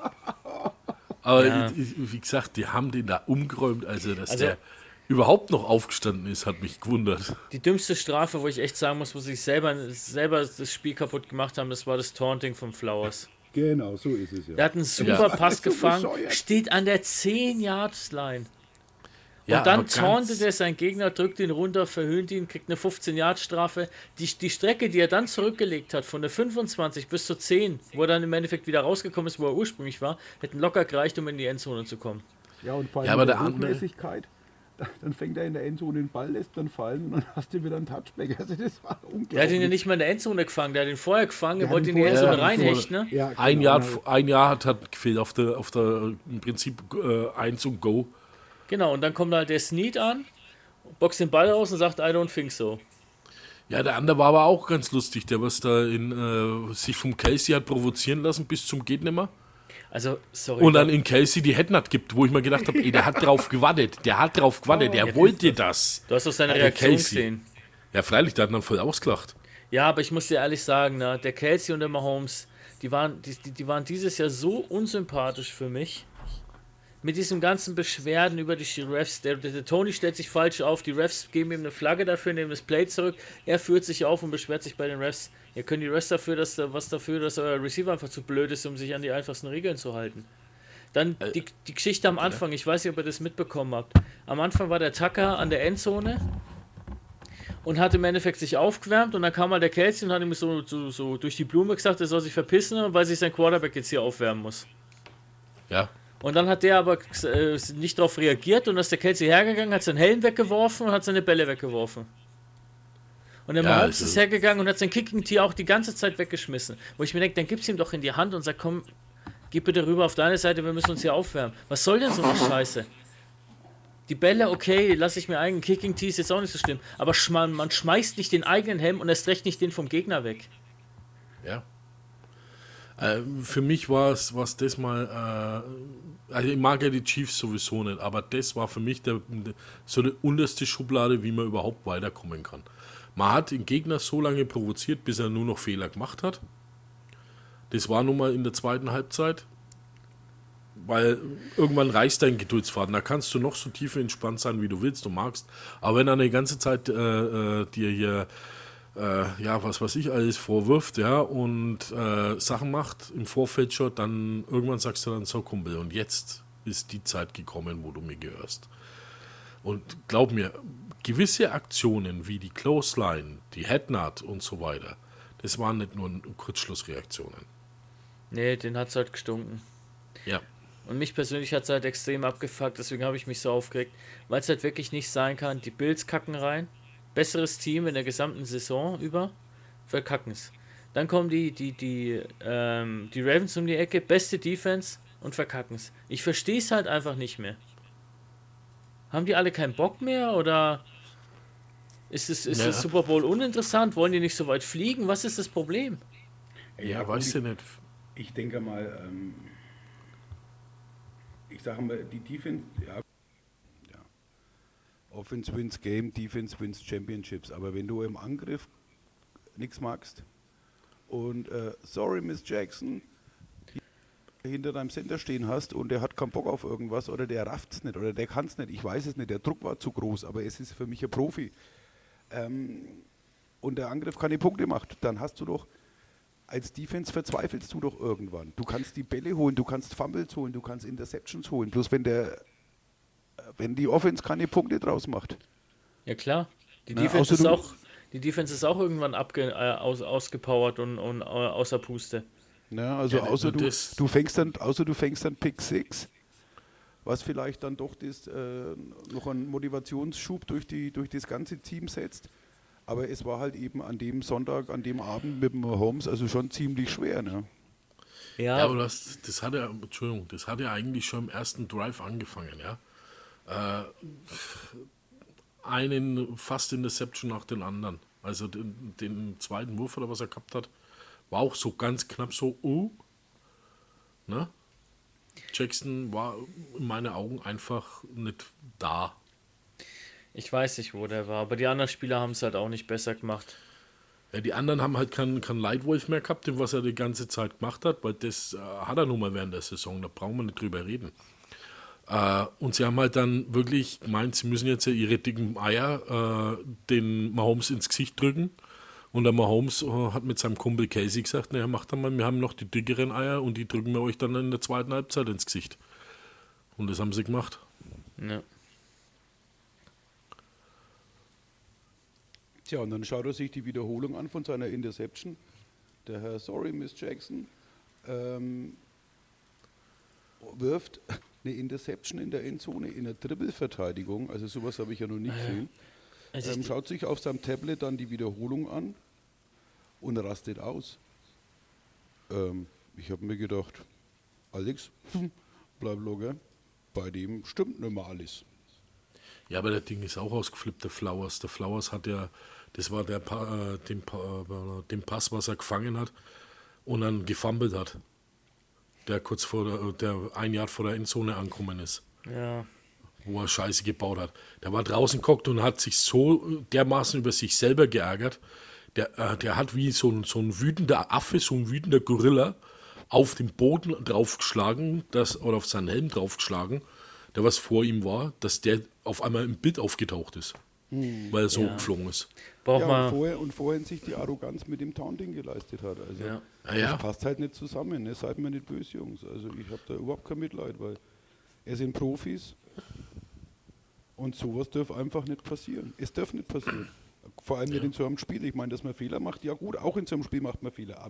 Aber Ja. wie gesagt, die haben den da umgeräumt, also dass Also- der überhaupt noch aufgestanden ist, hat mich gewundert. Die dümmste Strafe, wo ich echt sagen muss, wo sie sich selber das Spiel kaputt gemacht haben, das war das Taunting von Flowers. Genau, so ist es ja. Der hat einen super Ja. Pass So gefangen, bescheuert. steht an der 10-Yard-Line. Und Ja, dann aber tauntet er seinen Gegner, drückt ihn runter, verhöhnt ihn, kriegt eine 15-Yard-Strafe. Die Strecke, die er dann zurückgelegt hat, von der 25 bis zur 10, wo er dann im Endeffekt wieder rausgekommen ist, wo er ursprünglich war, hätten locker gereicht, um in die Endzone zu kommen. Ja, und vor allem Ja, aber mit der andere- Hochnäsigkeit, dann fängt er in der Endzone den Ball, lässt dann fallen und dann hast du wieder einen Touchback. Also das war unglaublich. Der hat ihn ja nicht mal in der Endzone gefangen, der hat ihn vorher gefangen, er Der wollte hat ihn in die ihn Endzone vorher- reinhechten, ne? Ja, Ein genau. Jahr hat gefehlt auf der im Prinzip 1 und Go. Genau, und dann kommt halt der Snead an, boxt den Ball raus und sagt, I don't think so. Ja, der andere war aber auch ganz lustig, der was da sich vom Casey hat provozieren lassen bis zum geht nimmer. Also, sorry. Und dann in Casey die Headnut gibt, wo ich mir gedacht habe, ey, der hat drauf gewartet, der wollte das. du hast doch seine Der Reaktion Casey. gesehen. Ja, freilich, der hat dann voll ausgelacht. Ja, aber ich muss dir ehrlich sagen, ne, der Kelsey und der Mahomes, die waren dieses Jahr so unsympathisch für mich. Mit diesen ganzen Beschwerden über die Refs. Der Tony stellt sich falsch auf, die Refs geben ihm eine Flagge dafür, nehmen das Play zurück. Er führt sich auf und beschwert sich bei den Refs. Ihr könnt die Refs dafür, dass euer Receiver einfach zu blöd ist, um sich an die einfachsten Regeln zu halten. Dann die Geschichte am Anfang, ich weiß nicht, ob ihr das mitbekommen habt. Am Anfang war der Tucker an der Endzone und hat im Endeffekt sich aufgewärmt und dann kam mal der Kelsey und hat ihm so durch die Blume gesagt, er soll sich verpissen, weil sich sein Quarterback jetzt hier aufwärmen muss. Ja. Und dann hat der aber nicht darauf reagiert und dann ist der Kelsey hergegangen, hat seinen Helm weggeworfen und hat seine Bälle weggeworfen. Und der Ja, Mahomes also- ist hergegangen und hat sein Kicking-Tier auch die ganze Zeit weggeschmissen. Wo ich mir denke, dann gib's ihm doch in die Hand und sag, komm, geh bitte rüber auf deine Seite, wir müssen uns hier aufwärmen. Was soll denn so eine Scheiße? Die Bälle, okay, lasse ich mir eigen. Kicking-Tee ist jetzt auch nicht so schlimm. Aber man schmeißt nicht den eigenen Helm und erst recht nicht den vom Gegner weg. Ja. Für mich war es das mal, also ich mag ja die Chiefs sowieso nicht, aber das war für mich so eine unterste Schublade, wie man überhaupt weiterkommen kann. Man hat den Gegner so lange provoziert, bis er nur noch Fehler gemacht hat. Das war nun mal in der zweiten Halbzeit, weil irgendwann reißt dein Geduldsfaden. Da kannst du noch so tief entspannt sein, wie du willst und magst, aber wenn er eine ganze Zeit dir hier ja, was weiß ich, alles vorwirft, ja, und Sachen macht im Vorfeld schon, dann irgendwann sagst du dann so, Kumpel, und jetzt ist die Zeit gekommen, wo du mir gehörst. Und glaub mir, gewisse Aktionen wie die Clothesline, die Headnut und so weiter, das waren nicht nur Kurzschlussreaktionen. Nee, den hat's halt gestunken. Ja. Und mich persönlich hat es halt extrem abgefuckt, deswegen habe ich mich so aufgeregt, weil es halt wirklich nicht sein kann, die Bills kacken rein, besseres Team in der gesamten Saison über, verkacken es. Dann kommen die Ravens um die Ecke, beste Defense und verkacken es. Ich verstehe es halt einfach nicht mehr. Haben die alle keinen Bock mehr oder ist das Super Bowl uninteressant? Wollen die nicht so weit fliegen? Was ist das Problem? Ja, weiß ich nicht. Ich denke mal, ich sage mal, die Defense, ja. Offense wins Game, Defense wins Championships. Aber wenn du im Angriff nichts magst und sorry, Miss Jackson, hinter deinem Center stehen hast und der hat keinen Bock auf irgendwas oder der rafft's nicht oder der kann's nicht, ich weiß es nicht, der Druck war zu groß, aber es ist für mich ein Profi. Und der Angriff keine Punkte macht, dann hast du doch, als Defense verzweifelst du doch irgendwann. Du kannst die Bälle holen, du kannst Fumbles holen, du kannst Interceptions holen, bloß wenn die Offense keine Punkte draus macht. Ja klar, die Na, Defense ist auch irgendwann ausgepowert und außer Puste. Ja, also Ja, außer das- du fängst dann Pick 6, was vielleicht dann doch noch einen Motivationsschub durch das ganze Team setzt. Aber es war halt eben an dem Sonntag, an dem Abend mit dem Holmes also schon ziemlich schwer. Ne? Ja, Ja, aber das hat ja eigentlich schon im ersten Drive angefangen, ja. Einen fast Interception nach den anderen. Also den zweiten Wurf oder was er gehabt hat, war auch so ganz knapp so, ne? Jackson war in meinen Augen einfach nicht da. ich weiß nicht, wo der war, aber die anderen Spieler haben es halt auch nicht besser gemacht. Ja, die anderen haben halt keinen Leitwolf mehr gehabt, den was er die ganze Zeit gemacht hat, weil das hat er nun mal während der Saison, da brauchen wir nicht drüber reden. Und sie haben halt dann wirklich gemeint, sie müssen jetzt ja ihre dicken Eier den Mahomes ins Gesicht drücken. Und der Mahomes hat mit seinem Kumpel Casey gesagt, naja, macht dann mal, wir haben noch die dickeren Eier und die drücken wir euch dann in der zweiten Halbzeit ins Gesicht. Und das haben sie gemacht. Ja. Tja, und dann schaut er sich die Wiederholung an von seiner Interception. Der Herr Sorry, Miss Jackson wirft eine Interception in der Endzone in der Trippelverteidigung. Also sowas habe ich ja noch nie gesehen. Also Schaut sich auf seinem Tablet dann die Wiederholung an und rastet aus. Ich habe mir gedacht, Alex, bleib locker, bei dem stimmt nicht mal alles. Ja, aber der Ding ist auch ausgeflippt, der Flowers. Der Flowers hat ja, das war den Pass, was er gefangen hat und dann gefummelt hat. Der kurz der ein Jahr vor der Endzone angekommen ist. ja. Wo er Scheiße gebaut hat. Der war draußen gehockt und hat sich so dermaßen über sich selber geärgert. Der hat wie so ein wütender Affe, so ein wütender Gorilla auf den Boden draufgeschlagen, oder auf seinen Helm draufgeschlagen, der was vor ihm war, dass der auf einmal im Bild aufgetaucht ist. Weil er so geflogen ist. Braucht Ja, man. und vorhin sich die Arroganz mit dem Taunting geleistet hat. Also Ja. Ja. das passt halt nicht zusammen. Ne? Seid mir nicht böse, Jungs. Also ich habe da überhaupt kein Mitleid, weil es sind Profis und sowas darf einfach nicht passieren. Es darf nicht passieren. Vor allem nicht in so einem Spiel. Ich meine, dass man Fehler macht, ja gut, auch in so einem Spiel macht man Fehler,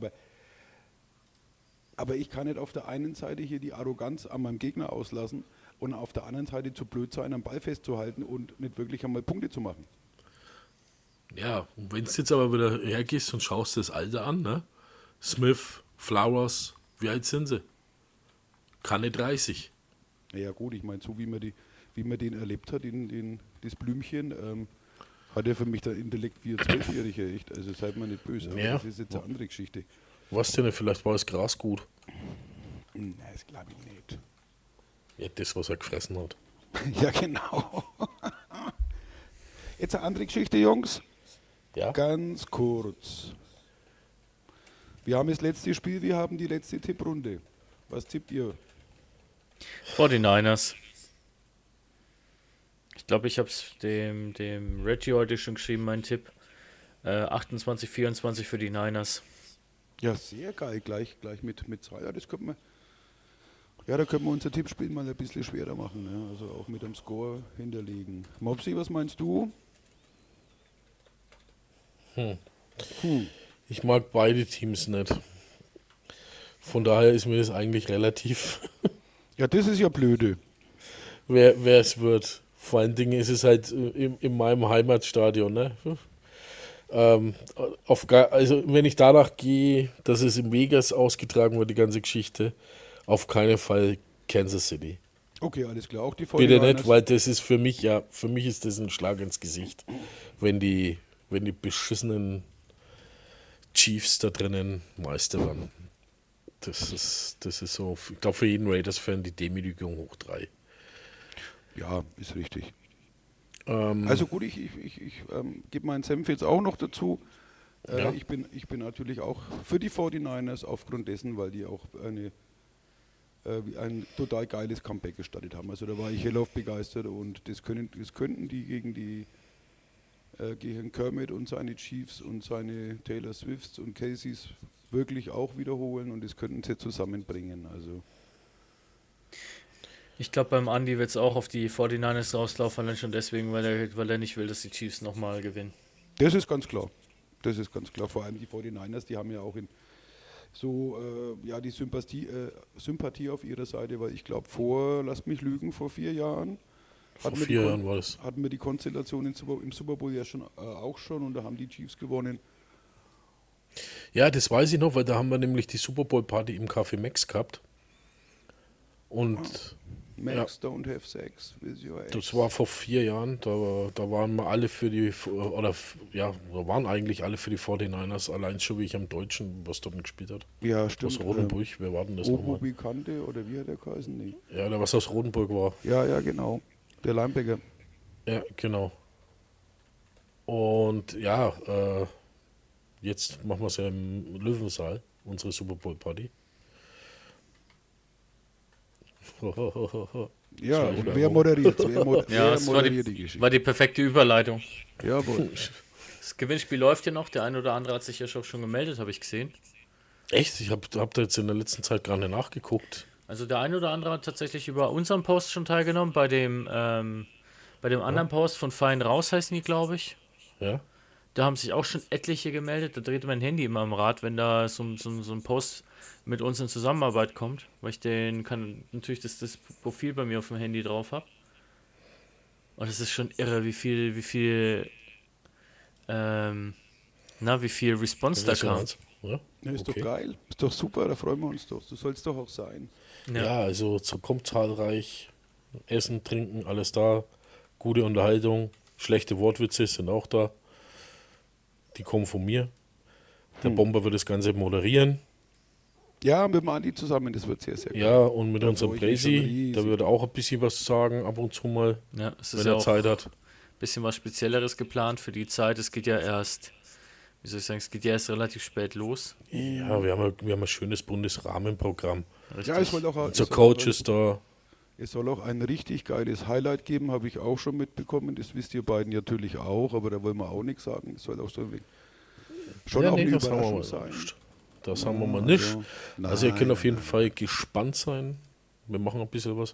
aber ich kann nicht auf der einen Seite hier die Arroganz an meinem Gegner auslassen und auf der anderen Seite zu blöd sein, am Ball festzuhalten und nicht wirklich einmal Punkte zu machen. Ja, und wenn du jetzt aber wieder hergehst und schaust das Alter an, ne? Smith, Flowers, wie alt sind sie? Keine 30. Ja gut, ich meine, so wie man den erlebt hat, das Blümchen, hat er für mich der Intellekt wie ein 12-Jähriger, echt. Also seid mal nicht böse, aber Ja. das ist jetzt eine andere Geschichte. Was denn? Vielleicht war das Gras gut. Nein, das glaube ich nicht. Ja, das, was er gefressen hat. Ja, genau. Jetzt eine andere Geschichte, Jungs. Ja? Ganz kurz. Wir haben das letzte Spiel, wir haben die letzte Tipprunde. Was tippt ihr? 49ers. Ich glaube, ich habe es dem Reggie heute schon geschrieben, mein Tipp. 28-24 für die Niners. Ja, sehr geil, gleich mit zwei. Ja, da können wir unser Tippspiel mal ein bisschen schwerer machen. Ne? Also auch mit dem Score hinterlegen. Mopsi, was meinst du? Ich mag beide Teams nicht. Von daher ist mir das eigentlich relativ, Ja, das ist ja blöde. wer es wird. Vor allen Dingen ist es halt in meinem Heimatstadion. Ne? Also wenn ich danach gehe, dass es in Vegas ausgetragen wird, die ganze Geschichte, auf keinen Fall Kansas City. Okay, alles klar. Auch die Bitte 49ers. nicht, weil das ist für mich ist das ein Schlag ins Gesicht, wenn die beschissenen Chiefs da drinnen Meister werden. Das ist so, ich glaube für jeden Raiders-Fan die Demütigung hoch 3. Ja, ist richtig. Also gut, ich gebe meinen Senf jetzt auch noch dazu. Ja. Ich bin natürlich auch für die 49ers aufgrund dessen, weil die auch ein total geiles Comeback gestartet haben. Also da war ich hellauf begeistert und das könnten die gegen Kermit und seine Chiefs und seine Taylor Swifts und Caseys wirklich auch wiederholen und das könnten sie zusammenbringen. Also Ich glaube, beim Andy wird es auch auf die 49ers rauslaufen, allein schon deswegen, weil er nicht will, dass die Chiefs nochmal gewinnen. das ist ganz klar. Das ist ganz klar. Vor allem die 49ers, die haben ja auch die Sympathie auf ihrer Seite, weil ich glaube lasst mich lügen, vor 4 Jahren Vor 4 Jahren war das. hatten wir die Konstellation im Super Bowl ja auch schon und da haben die Chiefs gewonnen. Ja, das weiß ich noch, weil da haben wir nämlich die Super Bowl Party im Café Max gehabt. Und Max, don't have sex with your ex. das war vor 4 Jahren, da waren wir alle da waren eigentlich alle für die 49ers, allein schon wie ich am Deutschen, was dort gespielt hat. Ja, stimmt. Aus Rotenburg, wer war denn das Obo nochmal? Bikante oder wie hat der geheißen? Nee. Ja, der was aus Rotenburg war. Ja, genau. Der Linebacker. Ja, genau. Und ja, jetzt machen wir es ja im Löwensaal, unsere Super Bowl Party. Ja, Schleichwerbung. und wer moderiert? Wer Es war moderiert die Geschichte? war die perfekte Überleitung. Jawohl. Das Gewinnspiel läuft ja noch, der ein oder andere hat sich ja schon gemeldet, habe ich gesehen. Echt? Ich hab da jetzt in der letzten Zeit gar nicht nachgeguckt. Also der ein oder andere hat tatsächlich über unseren Post schon teilgenommen, bei dem anderen Post von Fein raus heißen die, glaube ich. Ja? Da haben sich auch schon etliche gemeldet. Da dreht mein Handy immer am Rad, wenn da so ein Post mit uns in Zusammenarbeit kommt, weil ich natürlich das Profil bei mir auf dem Handy drauf habe. Und es ist schon irre, wie viel Response da kam. Ja? Ja, ist Okay. doch geil. Ist doch super, da freuen wir uns doch. So soll es doch auch sein. Ja, also so kommt zahlreich. Essen, Trinken, alles da. Gute Unterhaltung. Schlechte Wortwitze sind auch da. Die kommen von mir. Der Bomber wird das Ganze moderieren. Ja, mit dem Andi zusammen, das wird sehr, sehr Ja, und mit Da unserem freue ich mich schon Blazy, riesig. der wird auch ein bisschen was sagen, ab und zu mal, Ja, es ist wenn ja er auch Zeit hat. bisschen was Spezielleres geplant für die Zeit. Es geht ja erst, relativ spät los. Ja, wir haben ein schönes Bundesrahmenprogramm. Ja, es soll auch, Unser Coach ist da. es soll auch ein richtig geiles Highlight geben, habe ich auch schon mitbekommen. Das wisst ihr beiden natürlich auch, aber da wollen wir auch nichts sagen. Es soll auch so schon auch eine das haben wir Überraschung mal sein. nicht. Das haben wir mal nicht. Also ihr könnt Nein, auf jeden nein. Fall gespannt sein. Wir machen ein bisschen was.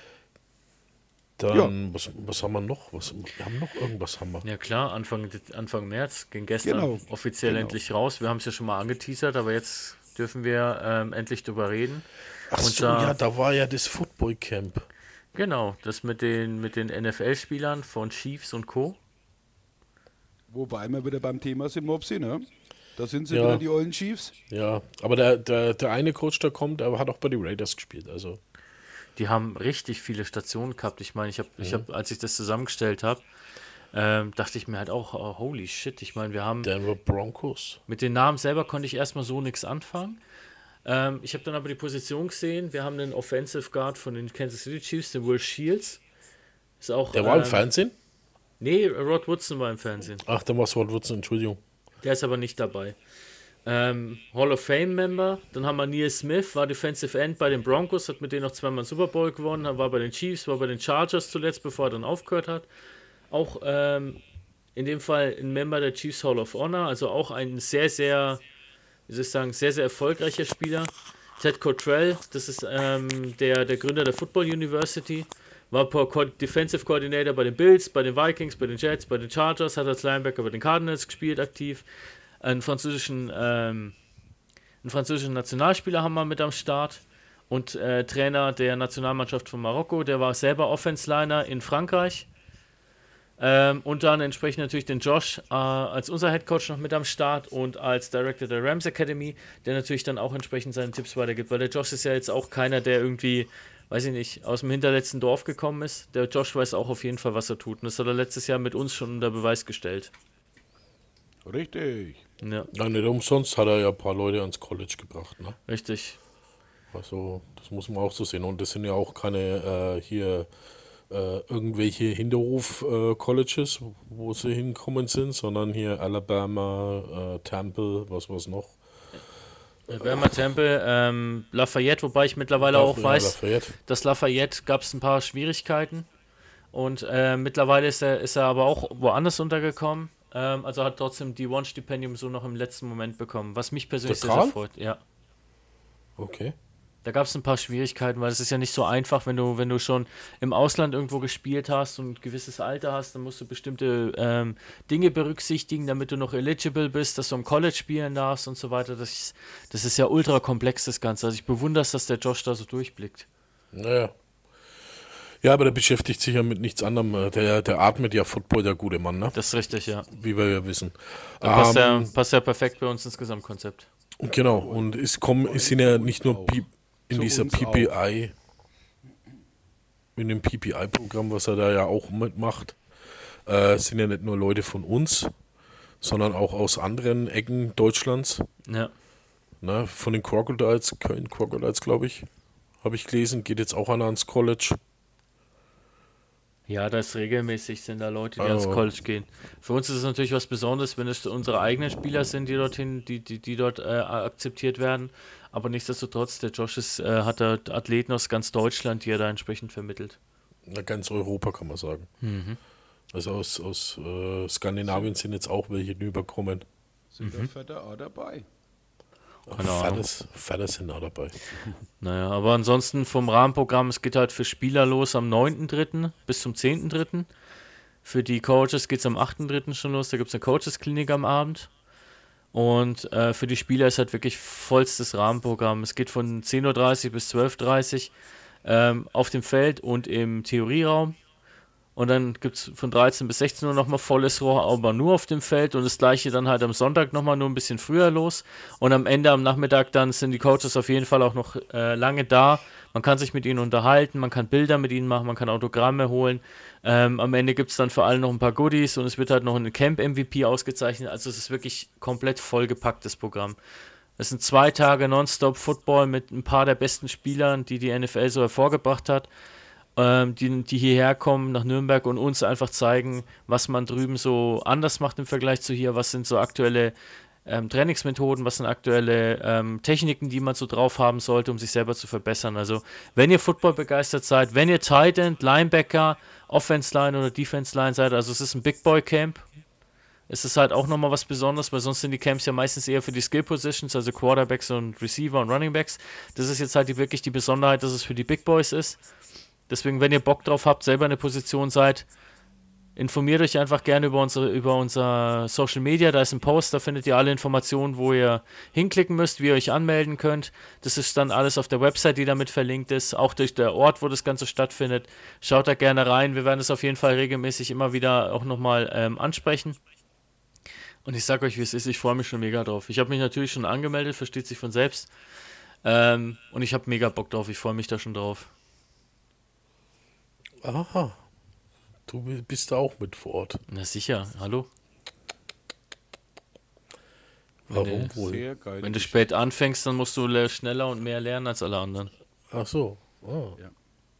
Dann, was haben wir noch? Wir haben noch irgendwas, haben wir. Ja klar, Anfang März ging gestern Genau, offiziell genau. endlich raus. Wir haben es ja schon mal angeteasert, aber jetzt dürfen wir endlich drüber reden. Ach so, Unser- ja, da war ja das Football Camp. Genau, das mit den NFL-Spielern von Chiefs und Co. Wobei wir wieder beim Thema sind, Mopsi, ne? Da sind sie Ja. wieder, die ollen Chiefs. Ja, aber der eine Coach, der kommt, der hat auch bei den Raiders gespielt. Also Die haben richtig viele Stationen gehabt. Ich meine, als ich das zusammengestellt habe, dachte ich mir halt auch, oh, holy shit. Ich meine, wir haben Denver Broncos. mit den Namen selber konnte ich erstmal so nichts anfangen. Ich habe dann aber die Position gesehen. Wir haben den Offensive Guard von den Kansas City Chiefs, den Will Shields. Ist auch, Der war im Fernsehen? Nee, Rod Woodson war im Fernsehen. Ach, der war Sword Woodson, Entschuldigung. Der ist aber nicht dabei. Hall of Fame Member. Dann haben wir Neil Smith, war Defensive End bei den Broncos, hat mit denen noch zweimal einen Super Bowl gewonnen, war bei den Chiefs, war bei den Chargers zuletzt, bevor er dann aufgehört hat. Auch in dem Fall ein Member der Chiefs Hall of Honor, also auch ein sehr, sehr, wie soll ich sagen, sehr, sehr erfolgreicher Spieler. Ted Cottrell, das ist der Gründer der Football University, war Defensive Coordinator bei den Bills, bei den Vikings, bei den Jets, bei den Chargers, hat als Linebacker bei den Cardinals gespielt, aktiv. Einen französischen Nationalspieler haben wir mit am Start und Trainer der Nationalmannschaft von Marokko, der war selber Offense-Liner in Frankreich. Und dann entsprechend natürlich den Josh als unser Headcoach noch mit am Start und als Director der Rams Academy, der natürlich dann auch entsprechend seine Tipps weitergibt, weil der Josh ist ja jetzt auch keiner, der irgendwie, weiß ich nicht, aus dem hinterletzten Dorf gekommen ist. Der Josh weiß auch auf jeden Fall, was er tut. Und das hat er letztes Jahr mit uns schon unter Beweis gestellt. Richtig. Ja, Ja, nicht umsonst hat er ja ein paar Leute ans College gebracht, ne? richtig. Also, das muss man auch so sehen. Und das sind ja auch keine irgendwelche Hinterhof-Colleges, wo sie hinkommen sind, sondern hier Alabama, Temple, was noch. Alabama, Temple, Lafayette, wobei ich mittlerweile auch weiß, Lafayette. dass Lafayette gab es ein paar Schwierigkeiten und mittlerweile ist er aber auch woanders untergekommen. Also hat trotzdem die One-Stipendium so noch im letzten Moment bekommen, was mich persönlich Der sehr, sehr Karl? freut. Ja. Okay. Da gab es ein paar Schwierigkeiten, weil es ist ja nicht so einfach, wenn du schon im Ausland irgendwo gespielt hast und ein gewisses Alter hast, dann musst du bestimmte Dinge berücksichtigen, damit du noch eligible bist, dass du im College spielen darfst und so weiter. Das ist ja ultra komplex, das Ganze. Also ich bewundere es, dass der Josh da so durchblickt. Naja. Ja, aber der beschäftigt sich ja mit nichts anderem. Der atmet ja Football, der gute Mann, ne? Das ist richtig, ja. Wie wir ja wissen. Da passt ja perfekt bei uns ins Gesamtkonzept. Genau, und es sind ja nicht nur in Zu dieser uns auch. PPI, in dem PPI-Programm, was er da ja auch mitmacht, sind ja nicht nur Leute von uns, sondern auch aus anderen Ecken Deutschlands. Ja. Ne, von den Crocodiles, Köln Crocodiles, glaube ich, habe ich gelesen, geht jetzt auch einer ans College. Ja, das regelmäßig sind da Leute, die ans College gehen. Für uns ist es natürlich was Besonderes, wenn es unsere eigenen Spieler sind, die dort akzeptiert werden. Aber nichtsdestotrotz, der Josh hat da Athleten aus ganz Deutschland, die er da entsprechend vermittelt. Na, ganz Europa kann man sagen. Also aus Skandinavien sind jetzt auch welche rübergekommen. Sind der Vater auch dabei? Keine Ahnung. Vater sind auch dabei. Naja, aber ansonsten vom Rahmenprogramm, es geht halt für Spieler los am 9.3. bis zum 10.3. Für die Coaches geht es am 8.3. schon los, da gibt es eine Coaches-Klinik am Abend. Und für die Spieler ist halt wirklich vollstes Rahmenprogramm. Es geht von 10.30 Uhr bis 12.30 Uhr auf dem Feld und im Theorieraum. Und dann gibt es von 13 bis 16 Uhr nochmal volles Rohr, aber nur auf dem Feld. Und das gleiche dann halt am Sonntag nochmal nur ein bisschen früher los. Und am Ende, am Nachmittag, dann sind die Coaches auf jeden Fall auch noch lange da. Man kann sich mit ihnen unterhalten, man kann Bilder mit ihnen machen, man kann Autogramme holen. Am Ende gibt es dann vor allem noch ein paar Goodies und es wird halt noch ein Camp-MVP ausgezeichnet. Also es ist wirklich komplett vollgepacktes Programm. Es sind 2 Tage Nonstop-Football mit ein paar der besten Spielern, die die NFL so hervorgebracht hat. Die hierher kommen nach Nürnberg und uns einfach zeigen, was man drüben so anders macht im Vergleich zu hier, was sind so aktuelle Trainingsmethoden, was sind aktuelle Techniken, die man so drauf haben sollte, um sich selber zu verbessern. Also wenn ihr Football begeistert seid, wenn ihr Tight End, Linebacker, Offense Line oder Defense Line seid, also es ist ein Big Boy Camp, es ist halt auch nochmal was Besonderes, weil sonst sind die Camps ja meistens eher für die Skill Positions, also Quarterbacks und Receiver und Running Backs. Das ist jetzt halt wirklich die Besonderheit, dass es für die Big Boys ist. Deswegen, wenn ihr Bock drauf habt, selber in der Position seid, informiert euch einfach gerne über unser Social Media. Da ist ein Post, da findet ihr alle Informationen, wo ihr hinklicken müsst, wie ihr euch anmelden könnt. Das ist dann alles auf der Website, die damit verlinkt ist, auch durch der Ort, wo das Ganze stattfindet. Schaut da gerne rein. Wir werden es auf jeden Fall regelmäßig immer wieder auch nochmal ansprechen. Und ich sage euch, wie es ist, ich freue mich schon mega drauf. Ich habe mich natürlich schon angemeldet, versteht sich von selbst. Und ich habe mega Bock drauf, ich freue mich da schon drauf. Aha. Du bist da auch mit vor Ort. Na sicher, hallo? Warum wohl? Sehr geil. Wenn du spät anfängst, dann musst du schneller und mehr lernen als alle anderen. Ach so. Oh. Ja.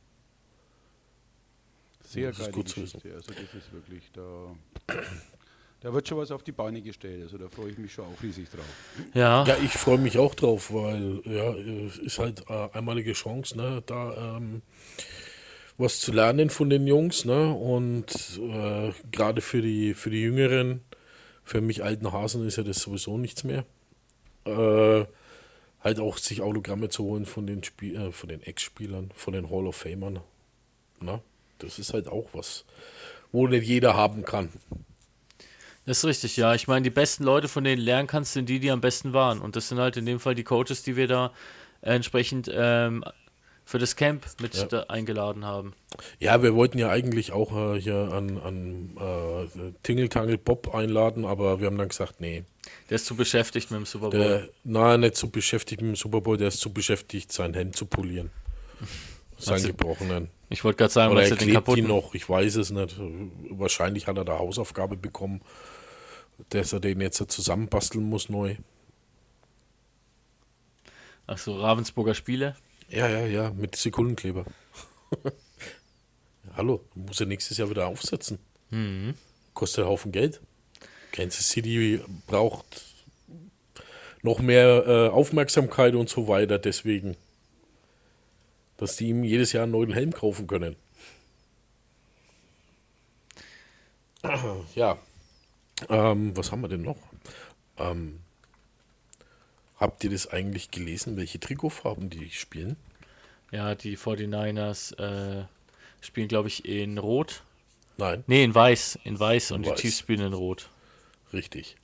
Sehr Das ist geile gut zu Geschichte. Also das ist wirklich, da wird schon was auf die Beine gestellt. Also da freue ich mich schon auch riesig drauf. Ja, Ja, ich freue mich auch drauf, weil ja, es ist halt einmalige Chance, ne, da was zu lernen von den Jungs, ne? Und gerade für die Jüngeren, für mich alten Hasen ist ja das sowieso nichts mehr. Halt auch sich Autogramme zu holen von den von den Ex-Spielern, von den Hall of Famern. Ne? Das ist halt auch was, wo nicht jeder haben kann. das ist richtig, ja. Ich meine, die besten Leute, von denen du lernen kannst, sind die am besten waren. Und das sind halt in dem Fall die Coaches, die wir da entsprechend für das Camp mit eingeladen haben. Ja, wir wollten ja eigentlich auch hier an Tingle-Tangle Bob einladen, aber wir haben dann gesagt, nee. Der ist zu beschäftigt mit dem Super Bowl. Nein, nicht zu beschäftigt mit dem Super Bowl, der ist zu beschäftigt, sein Hemd zu polieren. Sein gebrochenen. Ich wollte gerade sagen, Oder was er er den klebt die kaputten... noch, ich weiß es nicht. Wahrscheinlich hat er da Hausaufgabe bekommen, dass er den jetzt zusammenbasteln muss neu. Ach so, Ravensburger Spiele. Ja, mit Sekundenkleber. Hallo, muss er nächstes Jahr wieder aufsetzen. Kostet einen Haufen Geld. Kansas City braucht noch mehr Aufmerksamkeit und so weiter, deswegen, dass die ihm jedes Jahr einen neuen Helm kaufen können. Ja, was haben wir denn noch? Habt ihr das eigentlich gelesen, welche Trikotfarben die spielen? Ja, die 49ers spielen, glaube ich, in Rot. Nein, Nee, in Weiß. In Weiß und Weiß. die Chiefs spielen in Rot. richtig.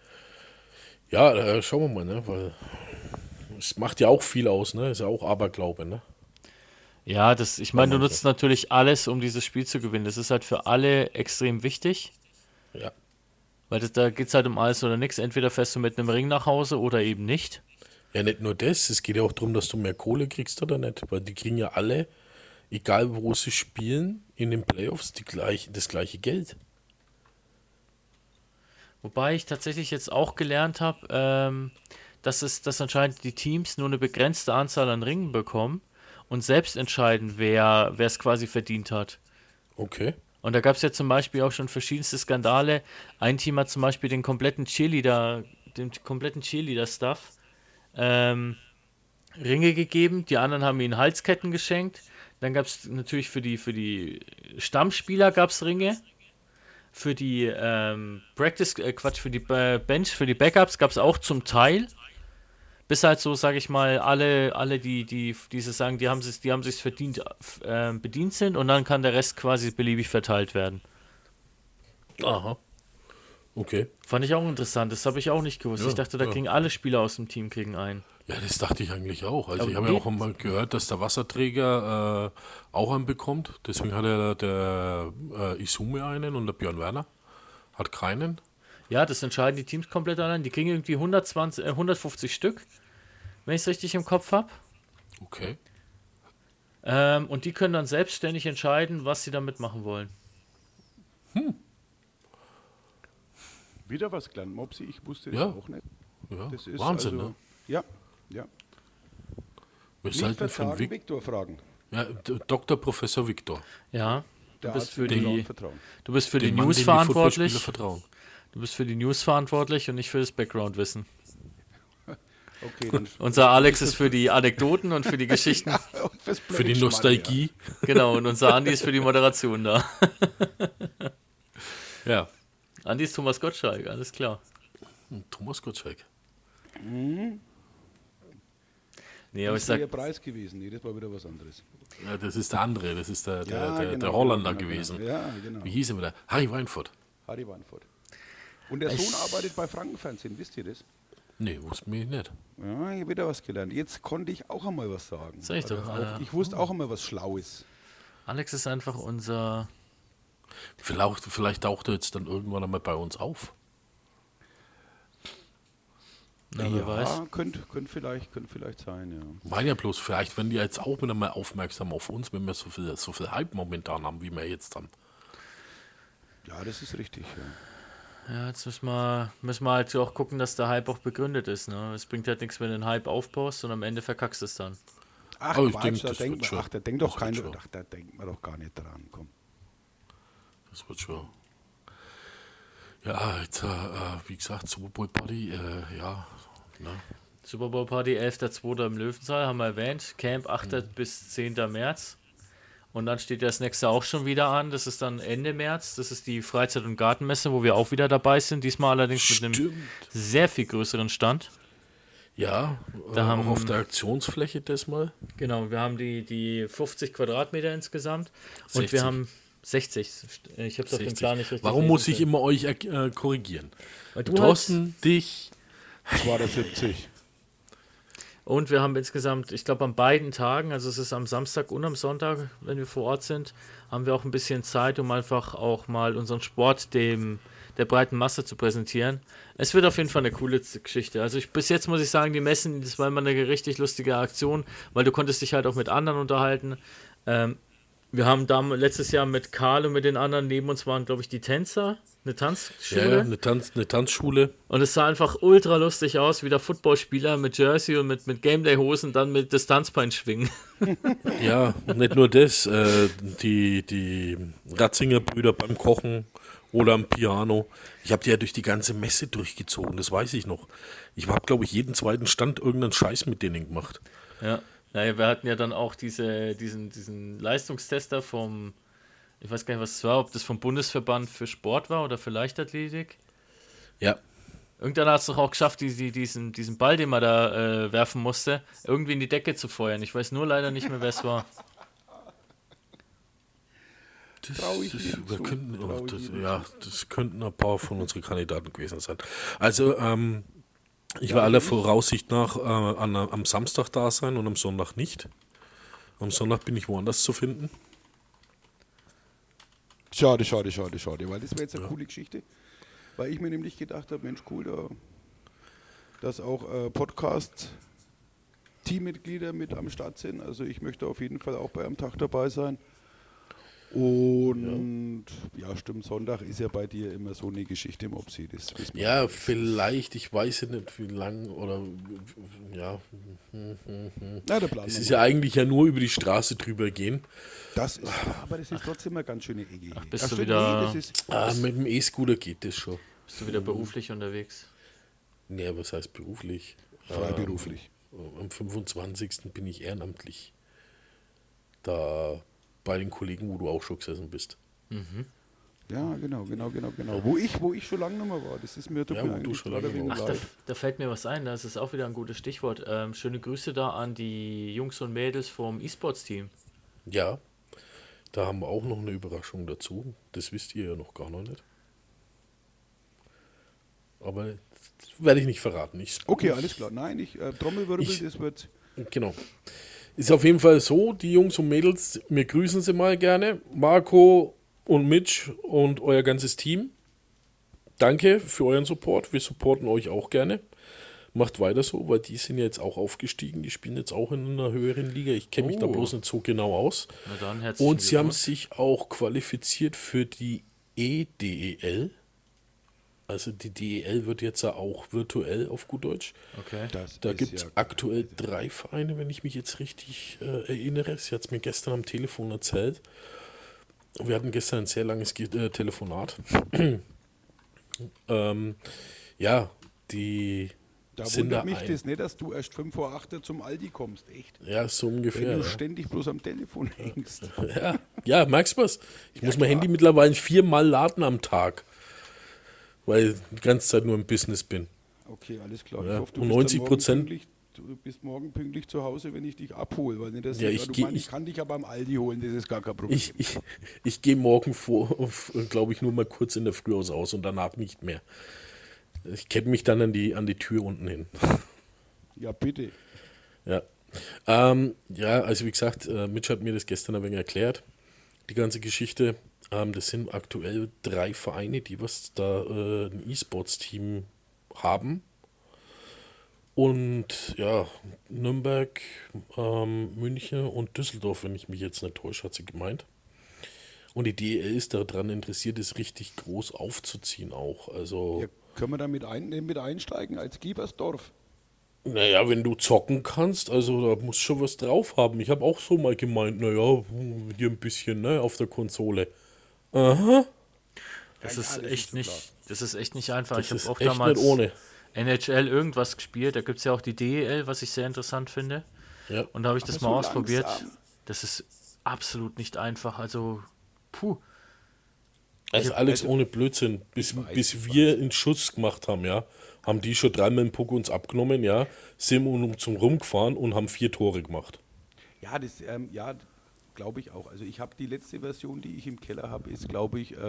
Ja, schauen wir mal, ne? Weil es macht ja auch viel aus, ne? Ist ja auch Aberglaube, ne? Ja, ich meine, du manche. nutzt natürlich alles, um dieses Spiel zu gewinnen. Das ist halt für alle extrem wichtig, Ja. weil da geht es halt um alles oder nichts. Entweder fährst du mit einem Ring nach Hause oder eben nicht. Ja, nicht nur das, es geht ja auch darum, dass du mehr Kohle kriegst oder nicht, weil die kriegen ja alle, egal wo sie spielen, in den Playoffs das gleiche Geld. Wobei ich tatsächlich jetzt auch gelernt habe, dass anscheinend die Teams nur eine begrenzte Anzahl an Ringen bekommen und selbst entscheiden, wer es quasi verdient hat. Okay. Und da gab es ja zum Beispiel auch schon verschiedenste Skandale. Ein Team hat zum Beispiel den kompletten Cheerleader-Stuff Ringe gegeben, die anderen haben ihnen Halsketten geschenkt. Dann gab es natürlich für die Stammspieler gab's Ringe. Für die für die Bench, für die Backups gab es auch zum Teil. Bis halt so, sage ich mal, alle die sagen, die haben sich's verdient, bedient sind und dann kann der Rest quasi beliebig verteilt werden. Aha. Okay. Fand ich auch interessant, das habe ich auch nicht gewusst. Ja, Ich dachte, da ja. kriegen alle Spieler aus dem Team kriegen einen. Ja, das dachte ich eigentlich auch. Also Aber ich habe ja nee. auch einmal gehört, dass der Wasserträger auch einen bekommt. Deswegen hat der Isume einen und der Björn Werner hat keinen. Ja, das entscheiden die Teams komplett allein. Die kriegen irgendwie 150 Stück, wenn ich es richtig im Kopf habe. Okay. Und die können dann selbstständig entscheiden, was sie damit machen wollen. Wieder was gelernt, Mopsi, ich wusste das Ja. auch nicht. Ja, Das ist Wahnsinn, also, ne? Ja. Wir Nicht sollten für vertragen, den Viktor fragen. Ja, Dr. Professor Viktor. Ja, Der bist Arzt für wird dem die- Laut vertrauen. du bist für die Den Mann, News dem die Footballspieler verantwortlich. vertrauen. Du bist für die News verantwortlich und nicht für das Background-Wissen. Okay, dann Unser Alex ist für die Anekdoten und für die Geschichten. fürs Für die Blödschmarrn, Nostalgie. Genau, und unser Andi ist für die Moderation da. Ja. Andi ist Thomas Gottschalk, alles klar. Thomas Gottschalk. Nee, Ja. aber Das ich ist sag, der Preis gewesen. Nee, das war wieder was anderes. Ja, das ist der andere. Das ist der genau, Holländer genau, gewesen. Genau. Ja, genau. Wie hieß er wieder? Harry Weinfurt. Harry Weinfurt. Und der Sohn arbeitet bei Frankenfernsehen, wisst ihr das? Nee, wusste mir nicht. Ja, ich habe wieder was gelernt. Jetzt konnte ich auch einmal was sagen. Sag ich doch, Ich wusste auch einmal was Schlaues. Alex ist einfach unser... Vielleicht taucht er jetzt dann irgendwann einmal bei uns auf. Na, wer weiß. Könnte vielleicht sein, ja. Mein ja bloß, vielleicht, wenn die jetzt auch wieder mal aufmerksam auf uns, wenn wir so viel Hype momentan haben, wie wir jetzt haben. Ja, das ist richtig. Ja. Ja, jetzt müssen wir halt auch gucken, dass der Hype auch begründet ist. Ne? Es bringt halt nichts, wenn du einen Hype aufbaust und am Ende verkackst du es dann. Ach, Aber ich Quatsch, denk, da das denkt wird man, schon. ach, da denkt doch Das wird keiner, schon. ach, da denkt man doch gar nicht dran. Komm. Das wird schon. Ja, jetzt, wie gesagt, Super Bowl Party, ja. Ne? Super Bowl Party 11.02. im Löwensaal, haben wir erwähnt. Camp 8. bis 10. März. Und dann steht das nächste auch schon wieder an. Das ist dann Ende März. Das ist die Freizeit- und Gartenmesse, wo wir auch wieder dabei sind. Diesmal allerdings mit einem Stimmt. sehr viel größeren Stand. Ja, Da auch haben- auf der Aktionsfläche das mal. Genau, wir haben die 50 Quadratmeter insgesamt. Und 60. wir haben 60. Ich habe es auf dem 60. Plan nicht richtig Warum lesen muss ich können. immer euch korrigieren? Weil du Thorsten, dich. 72. Und wir haben insgesamt, ich glaube an beiden Tagen, also es ist am Samstag und am Sonntag, wenn wir vor Ort sind, haben wir auch ein bisschen Zeit, um einfach auch mal unseren Sport der breiten Masse zu präsentieren. Es wird auf jeden Fall eine coole Geschichte. Also bis jetzt muss ich sagen, die Messen, das war immer eine richtig lustige Aktion, weil du konntest dich halt auch mit anderen unterhalten. Wir haben letztes Jahr mit Karl und mit den anderen neben uns waren, glaube ich, die Tänzer, eine Tanzschule. Ja, eine Tanzschule. Und es sah einfach ultra lustig aus, wie der Footballspieler mit Jersey und mit Gameday-Hosen dann mit Distanzbein schwingen. Ja, nicht nur das. Die Ratzinger Brüder beim Kochen oder am Piano. Ich habe die ja durch die ganze Messe durchgezogen, das weiß ich noch. Ich habe, glaube ich, jeden zweiten Stand irgendeinen Scheiß mit denen gemacht. Ja. Naja, wir hatten ja dann auch diesen Leistungstester ich weiß gar nicht, was es war, ob das vom Bundesverband für Sport war oder für Leichtathletik. Ja. Irgendwann hat es doch auch geschafft, diesen Ball, den man da werfen musste, irgendwie in die Decke zu feuern. Ich weiß nur leider nicht mehr, wer es war. Das könnten ein paar von unseren Kandidaten gewesen sein. Also, ich werde aller Voraussicht nach am Samstag da sein und am Sonntag nicht. Am Sonntag bin ich woanders zu finden. Schade, weil das wäre jetzt eine coole Geschichte. Weil ich mir nämlich gedacht habe, Mensch, cool, dass auch Podcast-Teammitglieder mit am Start sind. Also ich möchte auf jeden Fall auch bei einem Tag dabei sein. Und ja, stimmt, Sonntag ist ja bei dir immer so eine Geschichte im Obsi. Ja, vielleicht, ich weiß ja nicht, wie lang oder ja. Na, der Plan Es ist ja eigentlich ja nur über die Straße drüber gehen. Aber das ist trotzdem eine ganz schöne Ecke. Bist du wieder mit dem E-Scooter geht das schon. Bist du wieder beruflich unterwegs? Nee, was heißt beruflich? Freiberuflich. Am 25. bin ich ehrenamtlich. Da bei den Kollegen, wo du auch schon gesessen bist. Mhm. Ja, genau. Wo ich schon lange nicht mehr war. Das ist mir Da fällt mir was ein, das ist auch wieder ein gutes Stichwort. Schöne Grüße da an die Jungs und Mädels vom E-Sports-Team. Ja, da haben wir auch noch eine Überraschung dazu. Das wisst ihr ja noch gar noch nicht. Aber das werde ich nicht verraten. Okay, alles klar. Nein, Trommelwirbel, das wird... Genau. Ist auf jeden Fall so, die Jungs und Mädels, wir grüßen sie mal gerne. Marco und Mitch und euer ganzes Team. Danke für euren Support. Wir supporten euch auch gerne. Macht weiter so, weil die sind ja jetzt auch aufgestiegen. Die spielen jetzt auch in einer höheren Liga. Ich kenne mich da bloß nicht so genau aus. Na dann, und sie haben sich auch qualifiziert für die EDEL. Also die DEL wird jetzt auch virtuell auf gut Deutsch. Okay. Da gibt es aktuell 3 Vereine, wenn ich mich jetzt richtig erinnere. Sie hat es mir gestern am Telefon erzählt. Wir hatten gestern ein sehr langes Telefonat. Ja, die da sind wundert mich das nicht, dass du erst 5 vor 8 zum Aldi kommst, echt? Ja, so ungefähr. Wenn du ständig bloß am Telefon hängst. Ja, merkst du was? Ich muss mein Handy mittlerweile 4-mal laden am Tag. Weil ich die ganze Zeit nur im Business bin. Okay, alles klar. Ja. Ich hoffe, und 90%. Du bist morgen pünktlich zu Hause, wenn ich dich abhole. Weil nicht, dass ich kann dich aber am Aldi holen, das ist gar kein Problem. Ich gehe morgen glaube ich, nur mal kurz in der Früh aus und danach nicht mehr. Ich kette mich dann an die Tür unten hin. Ja, bitte. Ja. Also wie gesagt, Mitch hat mir das gestern ein wenig erklärt, die ganze Geschichte. Das sind aktuell 3 Vereine, die ein E-Sports-Team haben. Und ja, Nürnberg, München und Düsseldorf, wenn ich mich jetzt nicht täusche, hat sie gemeint. Und die DEL ist daran interessiert, es richtig groß aufzuziehen auch. Also, ja, können wir da mit einsteigen als Giebersdorf? Naja, wenn du zocken kannst, also da musst du schon was drauf haben. Ich habe auch so mal gemeint, naja, hier ein bisschen auf der Konsole. Aha. Das ist echt nicht einfach. Das ich habe auch echt damals nicht ohne. NHL irgendwas gespielt. Da gibt es ja auch die DEL, was ich sehr interessant finde. Ja. Und da habe ich das mal so ausprobiert. langsam. Das ist absolut nicht einfach. Also, Also alles ohne Blödsinn. Bis wir einen Schuss gemacht haben, ja, haben die schon 3-mal im Puck uns abgenommen, ja, sind zum Rumgefahren und haben 4 Tore gemacht. Ja, das, glaube ich auch. Also ich habe die letzte Version, die ich im Keller habe, ist, glaube ich,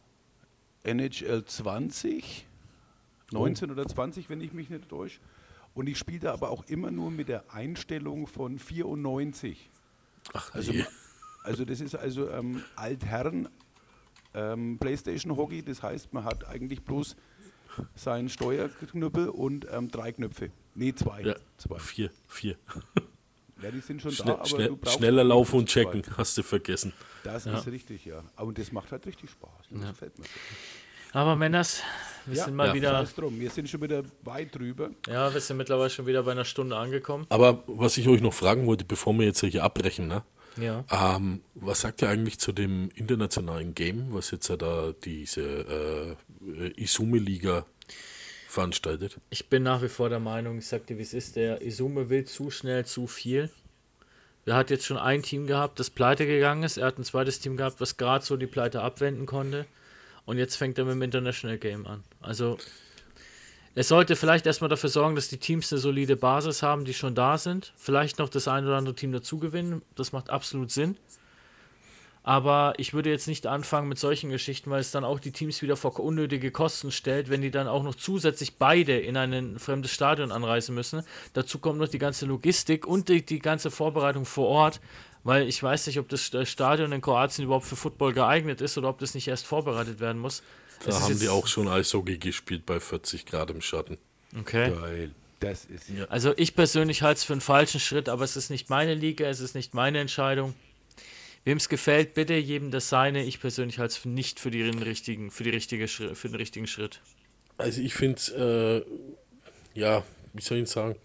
NHL 20, 19 oder 20, wenn ich mich nicht täusche. Und ich spiele da aber auch immer nur mit der Einstellung von 94. Ach, Also, je. also das ist also Altherren PlayStation Hockey. Das heißt, man hat eigentlich bloß seinen Steuerknüppel und 3 Knöpfe. Nee, 2. Ja, 2. 4. Ja, die sind schon da, aber du brauchst Schneller eigentlich laufen und bloß 2. checken, hast du vergessen. Das ist richtig, ja. Aber das macht halt richtig Spaß. Das gefällt mir. Aber Männers, wir sind mal wieder, Sei es drum. Wir sind schon wieder weit drüber. ja, wir sind mittlerweile schon wieder bei einer Stunde angekommen. Aber was ich euch noch fragen wollte, bevor wir jetzt hier abbrechen, ne? Ja. Was sagt ihr eigentlich zu dem internationalen Game, was jetzt da diese Izume-Liga veranstaltet? Ich bin nach wie vor der Meinung, ich sag dir, wie es ist, der Izume will zu schnell zu viel. Er hat jetzt schon ein Team gehabt, das pleite gegangen ist. Er hat ein zweites Team gehabt, was gerade so die Pleite abwenden konnte. Und jetzt fängt er mit dem International Game an. Also, es sollte vielleicht erstmal dafür sorgen, dass die Teams eine solide Basis haben, die schon da sind. Vielleicht noch das ein oder andere Team dazu gewinnen. Das macht absolut Sinn. Aber ich würde jetzt nicht anfangen mit solchen Geschichten, weil es dann auch die Teams wieder vor unnötige Kosten stellt, wenn die dann auch noch zusätzlich beide in ein fremdes Stadion anreisen müssen. Dazu kommt noch die ganze Logistik und die ganze Vorbereitung vor Ort, weil ich weiß nicht, ob das Stadion in Kroatien überhaupt für Football geeignet ist oder ob das nicht erst vorbereitet werden muss. Da haben die auch schon Eishockey gespielt bei 40 Grad im Schatten. Okay. Geil. Das ist ja. Also ich persönlich halte es für einen falschen Schritt, aber es ist nicht meine Liga, es ist nicht meine Entscheidung. Wem es gefällt, bitte jedem das seine. Ich persönlich halte es nicht für den richtigen Schritt. Also ich finde es, wie soll ich sagen,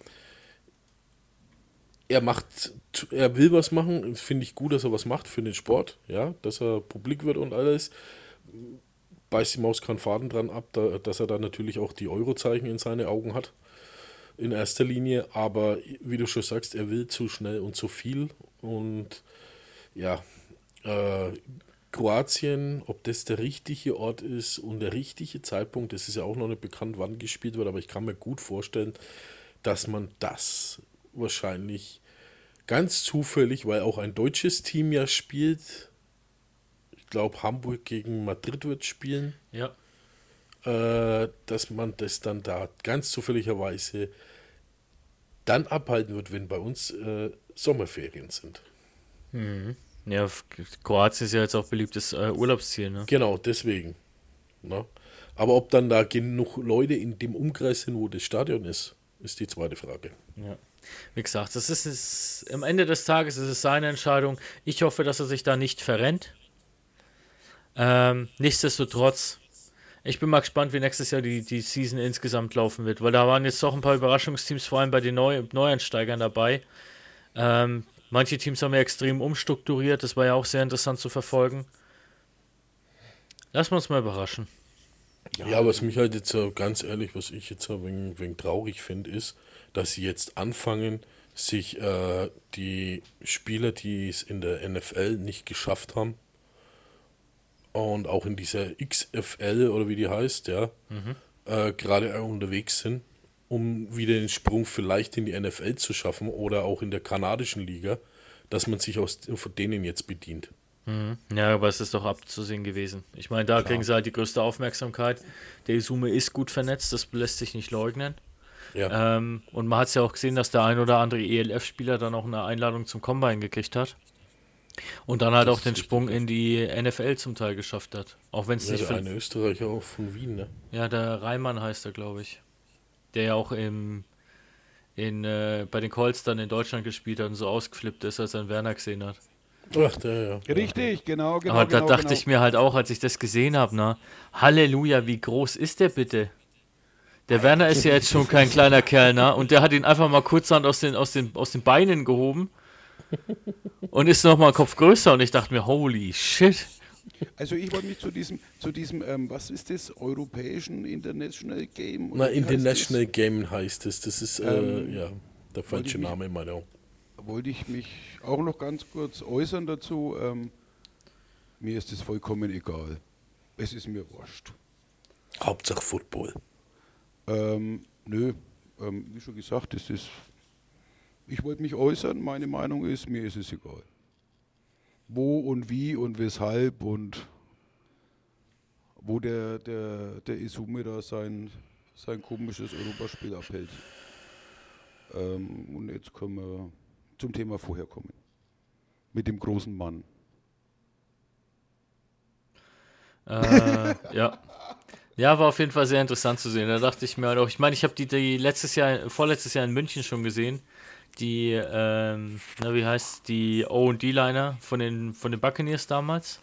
er will was machen, finde ich gut, dass er was macht für den Sport, ja, dass er publik wird und alles. Beißt die Maus keinen Faden dran ab, dass er da natürlich auch die Eurozeichen in seine Augen hat, in erster Linie, aber wie du schon sagst, er will zu schnell und zu viel und ja, Kroatien, ob das der richtige Ort ist und der richtige Zeitpunkt, das ist ja auch noch nicht bekannt, wann gespielt wird, aber ich kann mir gut vorstellen, dass man das wahrscheinlich ganz zufällig, weil auch ein deutsches Team ja spielt, ich glaube Hamburg gegen Madrid wird spielen, Ja. dass man das dann da ganz zufälligerweise dann abhalten wird, wenn bei uns Sommerferien sind. Ja, Kroatien ist ja jetzt auch beliebtes Urlaubsziel, ne? Genau, deswegen. Ne? Aber ob dann da genug Leute in dem Umkreis sind, wo das Stadion ist, ist die zweite Frage. Ja. Wie gesagt, das ist am Ende des Tages ist es seine Entscheidung. Ich hoffe, dass er sich da nicht verrennt. Nichtsdestotrotz, ich bin mal gespannt, wie nächstes Jahr die Season insgesamt laufen wird, weil da waren jetzt doch ein paar Überraschungsteams, vor allem bei den Neueinsteigern dabei. Manche Teams haben ja extrem umstrukturiert, das war ja auch sehr interessant zu verfolgen. Lassen wir uns mal überraschen. Ja, was mich halt jetzt ganz ehrlich, was ich jetzt ein wenig traurig finde, ist, dass sie jetzt anfangen, sich die Spieler, die es in der NFL nicht geschafft haben und auch in dieser XFL oder wie die heißt, ja, gerade unterwegs sind, um wieder den Sprung vielleicht in die NFL zu schaffen oder auch in der kanadischen Liga, dass man sich von denen jetzt bedient. Ja, aber es ist doch abzusehen gewesen. Ich meine, da kriegen sie halt die größte Aufmerksamkeit. Der Izume ist gut vernetzt, das lässt sich nicht leugnen. Ja. Und man hat es ja auch gesehen, dass der ein oder andere ELF-Spieler dann auch eine Einladung zum Combine gekriegt hat. Und dann halt Das auch den ist Sprung richtig. in die NFL zum Teil geschafft hat. Auch wenn es Ja, nicht der eine Österreicher auch von Wien, ne? Ja, der Reimann heißt er, glaube ich. Der ja auch bei den Colts dann in Deutschland gespielt hat und so ausgeflippt ist, als er einen Werner gesehen hat. Ach, der, ja. Richtig, genau. Aber da dachte ich mir halt auch, als ich das gesehen habe, na, Halleluja, wie groß ist der bitte? Der Werner ist ja jetzt schon kein kleiner Kerl, na, und der hat ihn einfach mal kurzhand aus den Beinen gehoben und ist nochmal einen Kopf größer und ich dachte mir, holy shit. Also ich wollte mich zu diesem was ist das, europäischen International Game? Na, Oder wie heißt International Game heißt es. Das ist, der ich falsche mich- Name in meiner Augen. das? Wollte ich mich auch noch ganz kurz äußern dazu. Mir ist es vollkommen egal. Es ist mir wurscht. Hauptsache Football. Nö, wie schon gesagt, ich wollte mich äußern, meine Meinung ist, mir ist es egal. Wo und wie und weshalb und wo der Izume da sein komisches Europaspiel abhält. Und jetzt können wir zum Thema vorher kommen. Mit dem großen Mann. Ja. Ja, war auf jeden Fall sehr interessant zu sehen. Da dachte ich mir halt auch, ich meine, ich habe die vorletztes Jahr in München schon gesehen. Die, wie heißt die O&D-Liner von den Buccaneers damals.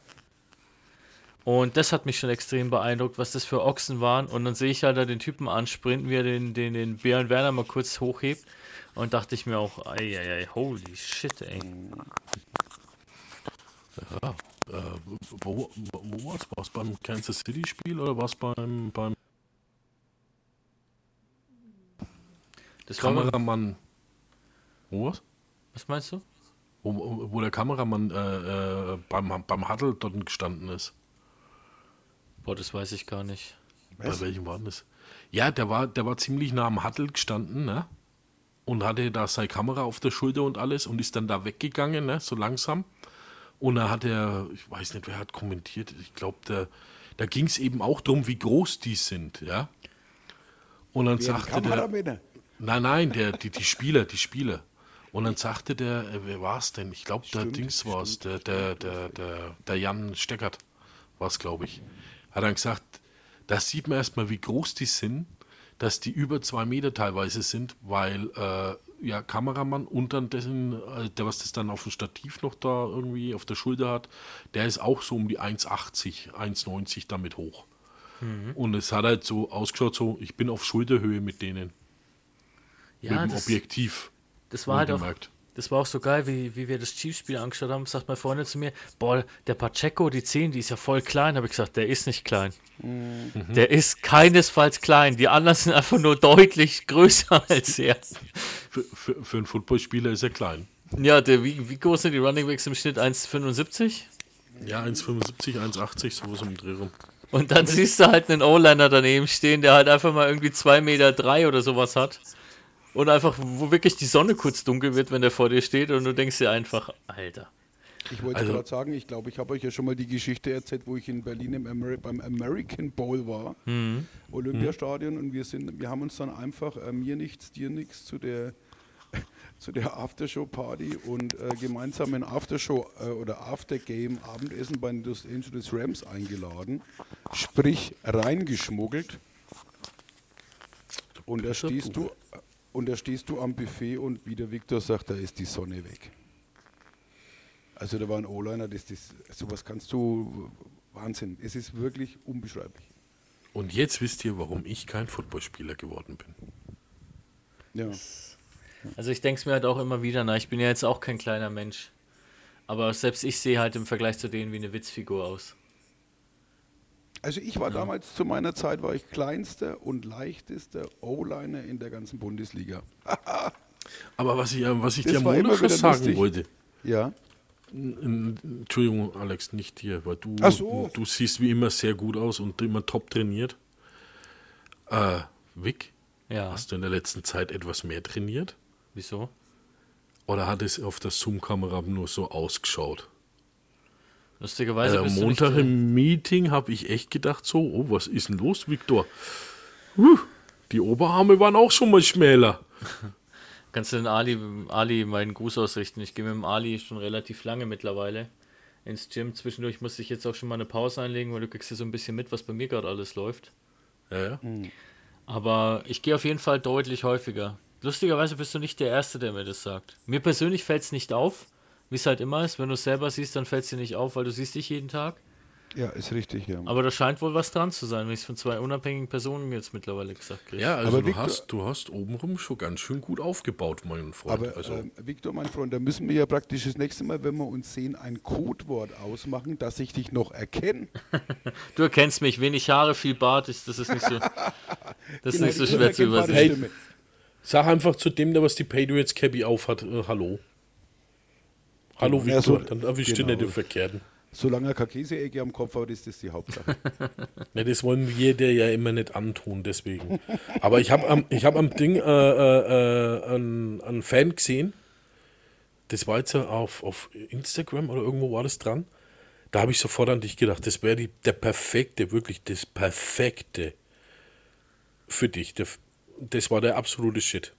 Und das hat mich schon extrem beeindruckt, was das für Ochsen waren. Und dann sehe ich halt da den Typen ansprinten, wie er den Björn Werner mal kurz hochhebt. Und dachte ich mir auch, ei, holy shit, ey. Ja, wo war's? War es beim Kansas City Spiel oder war es beim Das war Kameramann? Wo war's? Was meinst du? Wo der Kameramann beim Huddle dort gestanden ist. Boah, das weiß ich gar nicht. Bei welchem war das? Ja, der war ziemlich nah am Huddle gestanden, ne? Und hatte da seine Kamera auf der Schulter und alles und ist dann da weggegangen, ne? So langsam. Und da hat ich weiß nicht, wer hat kommentiert, ich glaube, da ging es eben auch darum, wie groß die sind, ja. Und dann sagte der... Nein, die Spieler. Und dann sagte wer war es denn? Ich glaube, der Dings war es, der Jan Steckert war es, glaube ich. Hat dann gesagt, da sieht man erstmal, wie groß die sind, dass die über 2 Meter teilweise sind, weil Kameramann und dann der was das dann auf dem Stativ noch da irgendwie auf der Schulter hat, der ist auch so um die 1,80, 1,90 damit hoch. Und es hat halt so ausgeschaut, so ich bin auf Schulterhöhe mit denen. Ja, mit dem Objektiv. Das war halt auch, gemerkt. das war auch so geil, wie wir das Chiefs-Spiel angeschaut haben, sagt mein Freund zu mir, boah, der Pacheco, die 10, die ist ja voll klein. Habe ich gesagt, der ist nicht klein. Der ist keinesfalls klein. Die anderen sind einfach nur deutlich größer als er. Für einen Footballspieler ist er klein. Ja, wie groß sind die Runningbacks im Schnitt? 1,75? Ja, 1,75, 1,80, sowas im Dreh rum. Und dann siehst du halt einen O-Liner daneben stehen, der halt einfach mal irgendwie 2,3 Meter oder sowas hat. Und einfach, wo wirklich die Sonne kurz dunkel wird, wenn der vor dir steht und du denkst dir einfach, Alter. Ich wollte gerade sagen, ich glaube, ich habe euch ja schon mal die Geschichte erzählt, wo ich in Berlin beim American Bowl war, Olympiastadion, und wir haben uns dann einfach, mir nichts, dir nichts, zu der Aftershow-Party und gemeinsam ein Aftershow oder Aftergame-Abendessen bei den Los Angeles Rams eingeladen, sprich reingeschmuggelt. Und da stehst du am Buffet und wie der Viktor sagt, da ist die Sonne weg. Also da war ein O-Liner, sowas kannst du, Wahnsinn, es ist wirklich unbeschreiblich. Und jetzt wisst ihr, warum ich kein Footballspieler geworden bin. Ja. Also ich denke es mir halt auch immer wieder, ich bin ja jetzt auch kein kleiner Mensch. Aber selbst ich sehe halt im Vergleich zu denen wie eine Witzfigur aus. Also ich war damals, zu meiner Zeit, war ich kleinster und leichtester O-Liner in der ganzen Bundesliga. Aber was ich Das dir war immer noch wieder sagen lustig. wollte, Ja. Entschuldigung, Alex, nicht dir, weil Ach so. du siehst wie immer sehr gut aus und immer top trainiert. Vic, Ja, hast du in der letzten Zeit etwas mehr trainiert? wieso? Oder hat es auf der Zoom-Kamera nur so ausgeschaut? Lustigerweise Am bist du Montag nicht, im Meeting habe ich echt gedacht so, oh, was ist denn los, Viktor? Die Oberarme waren auch schon mal schmäler. kannst du den Ali meinen Gruß ausrichten. Ich gehe mit dem Ali schon relativ lange mittlerweile ins Gym. Zwischendurch musste ich jetzt auch schon mal eine Pause einlegen, weil du kriegst ja so ein bisschen mit, was bei mir gerade alles läuft. Ja. Aber ich gehe auf jeden Fall deutlich häufiger. Lustigerweise bist du nicht der Erste, der mir das sagt. Mir persönlich fällt es nicht auf, wie es halt immer ist. Wenn du es selber siehst, dann fällt es dir nicht auf, weil du siehst dich jeden Tag. Ja, ist richtig, ja. Aber da scheint wohl was dran zu sein, wenn ich es von 2 unabhängigen Personen jetzt mittlerweile gesagt kriege. Ja, also Aber du Viktor- hast obenrum schon ganz schön gut aufgebaut, mein Freund. Aber Also, Viktor, mein Freund, da müssen wir ja praktisch das nächste Mal, wenn wir uns sehen, ein Codewort ausmachen, dass ich dich noch erkenne. Du erkennst mich, wenig Haare, viel Bart, das ist nicht so, das ist Genau, nicht so die schwer zu unerkennbare übersehen. Stimme. sag einfach zu dem, der was die Patriots Cappy aufhat, hallo. Hallo Ja, Viktor, so- dann erwischt genau. du nicht den Verkehrten. Solange er keine Käseecke am Kopf hat, ist das die Hauptsache. Ja, das wollen wir dir ja immer nicht antun, deswegen. Aber ich habe am Ding einen Fan gesehen, das war jetzt auf Instagram oder irgendwo war das dran. Da habe ich sofort an dich gedacht, das wäre der perfekte, wirklich das perfekte für dich. Das war der absolute Shit.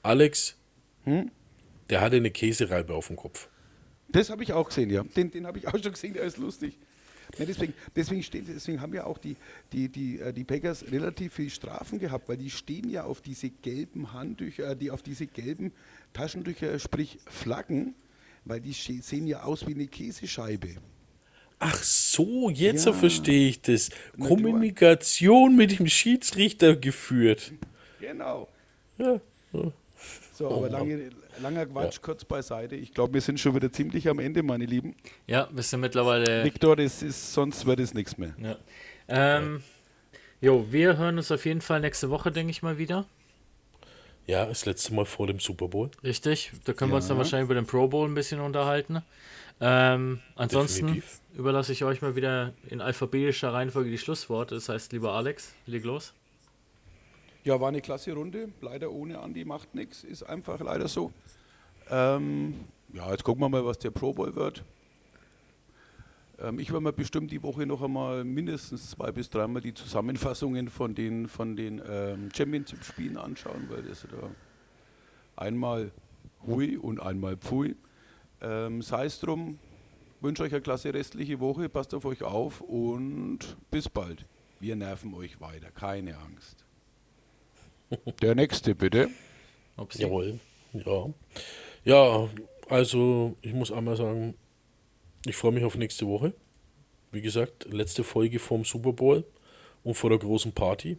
Alex, der hatte eine Käsereibe auf dem Kopf. Das habe ich auch gesehen, ja. Den habe ich auch schon gesehen, der ist lustig. Ja, deswegen haben ja auch die Packers relativ viel Strafen gehabt, weil die stehen ja auf diese gelben Handtücher, auf diese gelben Taschentücher, sprich Flaggen, weil die sehen ja aus wie eine Käsescheibe. Ach so, jetzt verstehe ich das. Kommunikation mit dem Schiedsrichter geführt. Genau. Ja. So, aber langer Quatsch, kurz beiseite. Ich glaube, wir sind schon wieder ziemlich am Ende, meine Lieben. Ja, wir sind mittlerweile... Victor, sonst wird es nichts mehr. Ja. Wir hören uns auf jeden Fall nächste Woche, denke ich mal, wieder. Ja, das letzte Mal vor dem Super Bowl. Richtig, da können wir uns dann wahrscheinlich über den Pro Bowl ein bisschen unterhalten. Ansonsten Definitiv. überlasse ich euch mal wieder in alphabetischer Reihenfolge die Schlussworte. Das heißt, lieber Alex, leg los. Ja, war eine klasse Runde. Leider ohne Andi macht nichts. Ist einfach leider so. Jetzt gucken wir mal, was der Pro Bowl wird. Ich werde mir bestimmt die Woche noch einmal mindestens 2 bis 3 Mal die Zusammenfassungen von den Championship-Spielen anschauen, weil das da einmal hui und einmal pfui. Sei es drum, wünsche euch eine klasse restliche Woche, passt auf euch auf und bis bald. Wir nerven euch weiter, keine Angst. Der nächste, bitte. Jawohl, ja. Ja, also ich muss einmal sagen, ich freue mich auf nächste Woche. Wie gesagt, letzte Folge vom Super Bowl und vor der großen Party.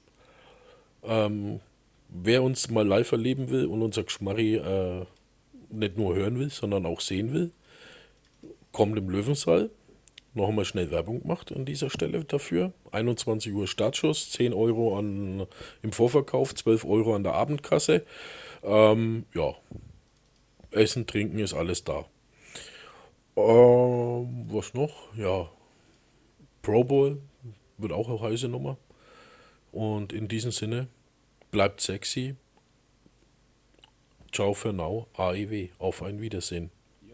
Wer uns mal live erleben will und unser Geschmarri nicht nur hören will, sondern auch sehen will, kommt im Löwensaal. Noch einmal schnell Werbung gemacht an dieser Stelle dafür. 21 Uhr Startschuss, 10 Euro im Vorverkauf, 12 Euro an der Abendkasse. Essen, Trinken ist alles da. Was noch? Ja, Pro Bowl wird auch eine heiße Nummer. Und in diesem Sinne, bleibt sexy. Ciao für now, AEW, auf ein Wiedersehen.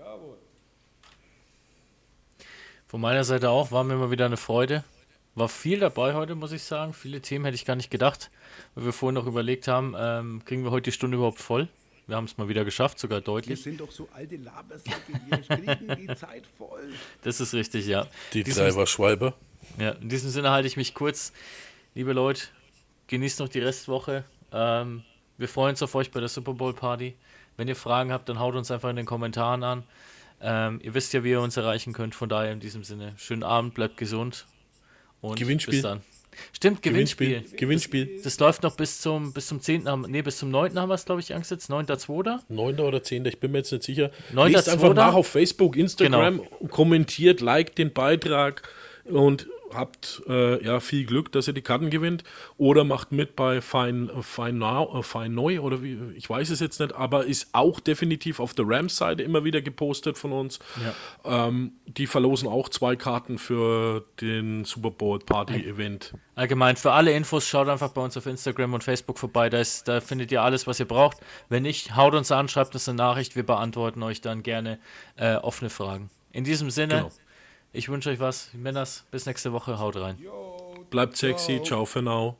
Von meiner Seite auch, war mir mal wieder eine Freude. War viel dabei heute, muss ich sagen. Viele Themen hätte ich gar nicht gedacht, weil wir vorhin noch überlegt haben, kriegen wir heute die Stunde überhaupt voll? Wir haben es mal wieder geschafft, sogar deutlich. Wir sind doch so alte Labersäcke, wir kriegen die Zeit voll. Das ist richtig, ja. Die Treiber Schwalbe. Ja, in diesem Sinne halte ich mich kurz. Liebe Leute, genießt noch die Restwoche. Wir freuen uns auf euch bei der Super Bowl Party. Wenn ihr Fragen habt, dann haut uns einfach in den Kommentaren an. Ihr wisst ja, wie ihr uns erreichen könnt. Von daher in diesem Sinne, schönen Abend, bleibt gesund und Gewinnspiel. bis dann. Stimmt, Gewinnspiel. Gewinnspiel. Das läuft noch bis zum 10. Bis zum 9. haben wir es, glaube ich, angesetzt. 9.2. 9. oder 10. Ich bin mir jetzt nicht sicher. 9.2. Lest einfach nach auf Facebook, Instagram, Genau. Kommentiert, liked den Beitrag und habt viel Glück, dass ihr die Karten gewinnt. Oder macht mit bei Fine Neu oder wie, ich weiß es jetzt nicht, aber ist auch definitiv auf der Rams-Seite immer wieder gepostet von uns. Ja. Die verlosen auch 2 Karten für den Super Bowl Party-Event. Allgemein, für alle Infos schaut einfach bei uns auf Instagram und Facebook vorbei. Da findet ihr alles, was ihr braucht. Wenn nicht, haut uns an, schreibt uns eine Nachricht. Wir beantworten euch dann gerne offene Fragen. In diesem Sinne, Genau. Ich wünsche euch was. Männers, bis nächste Woche. Haut rein. Bleibt sexy, ciao für now.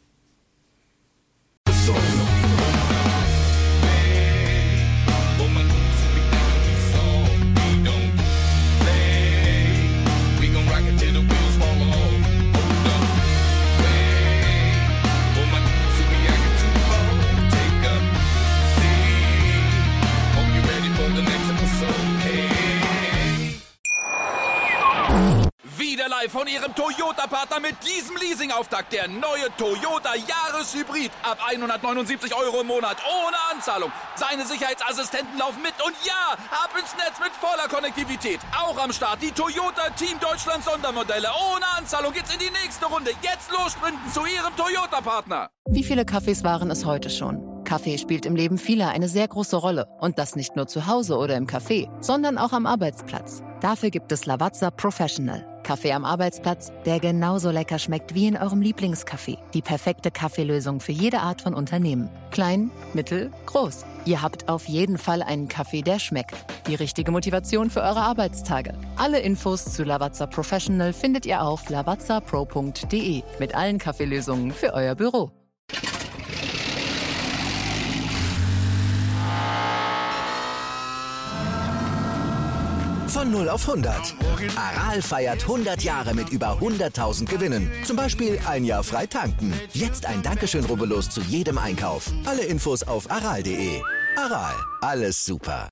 Wieder live von Ihrem Toyota-Partner mit diesem Leasing-Auftakt. Der neue Toyota Jahreshybrid. Ab 179 € im Monat. Ohne Anzahlung. Seine Sicherheitsassistenten laufen mit. Und ja, ab ins Netz mit voller Konnektivität. Auch am Start die Toyota Team Deutschland Sondermodelle. Ohne Anzahlung geht's in die nächste Runde. Jetzt los sprinten zu Ihrem Toyota-Partner. Wie viele Kaffees waren es heute schon? Kaffee spielt im Leben vieler eine sehr große Rolle. Und das nicht nur zu Hause oder im Café, sondern auch am Arbeitsplatz. Dafür gibt es Lavazza Professional. Kaffee am Arbeitsplatz, der genauso lecker schmeckt wie in eurem Lieblingscafé. Die perfekte Kaffeelösung für jede Art von Unternehmen. Klein, mittel, groß. Ihr habt auf jeden Fall einen Kaffee, der schmeckt. Die richtige Motivation für eure Arbeitstage. Alle Infos zu Lavazza Professional findet ihr auf lavazzapro.de mit allen Kaffeelösungen für euer Büro. Von 0 auf 100. Aral feiert 100 Jahre mit über 100.000 Gewinnen. Zum Beispiel ein Jahr frei tanken. Jetzt ein Dankeschön, rubbellos zu jedem Einkauf. Alle Infos auf aral.de. Aral, alles super.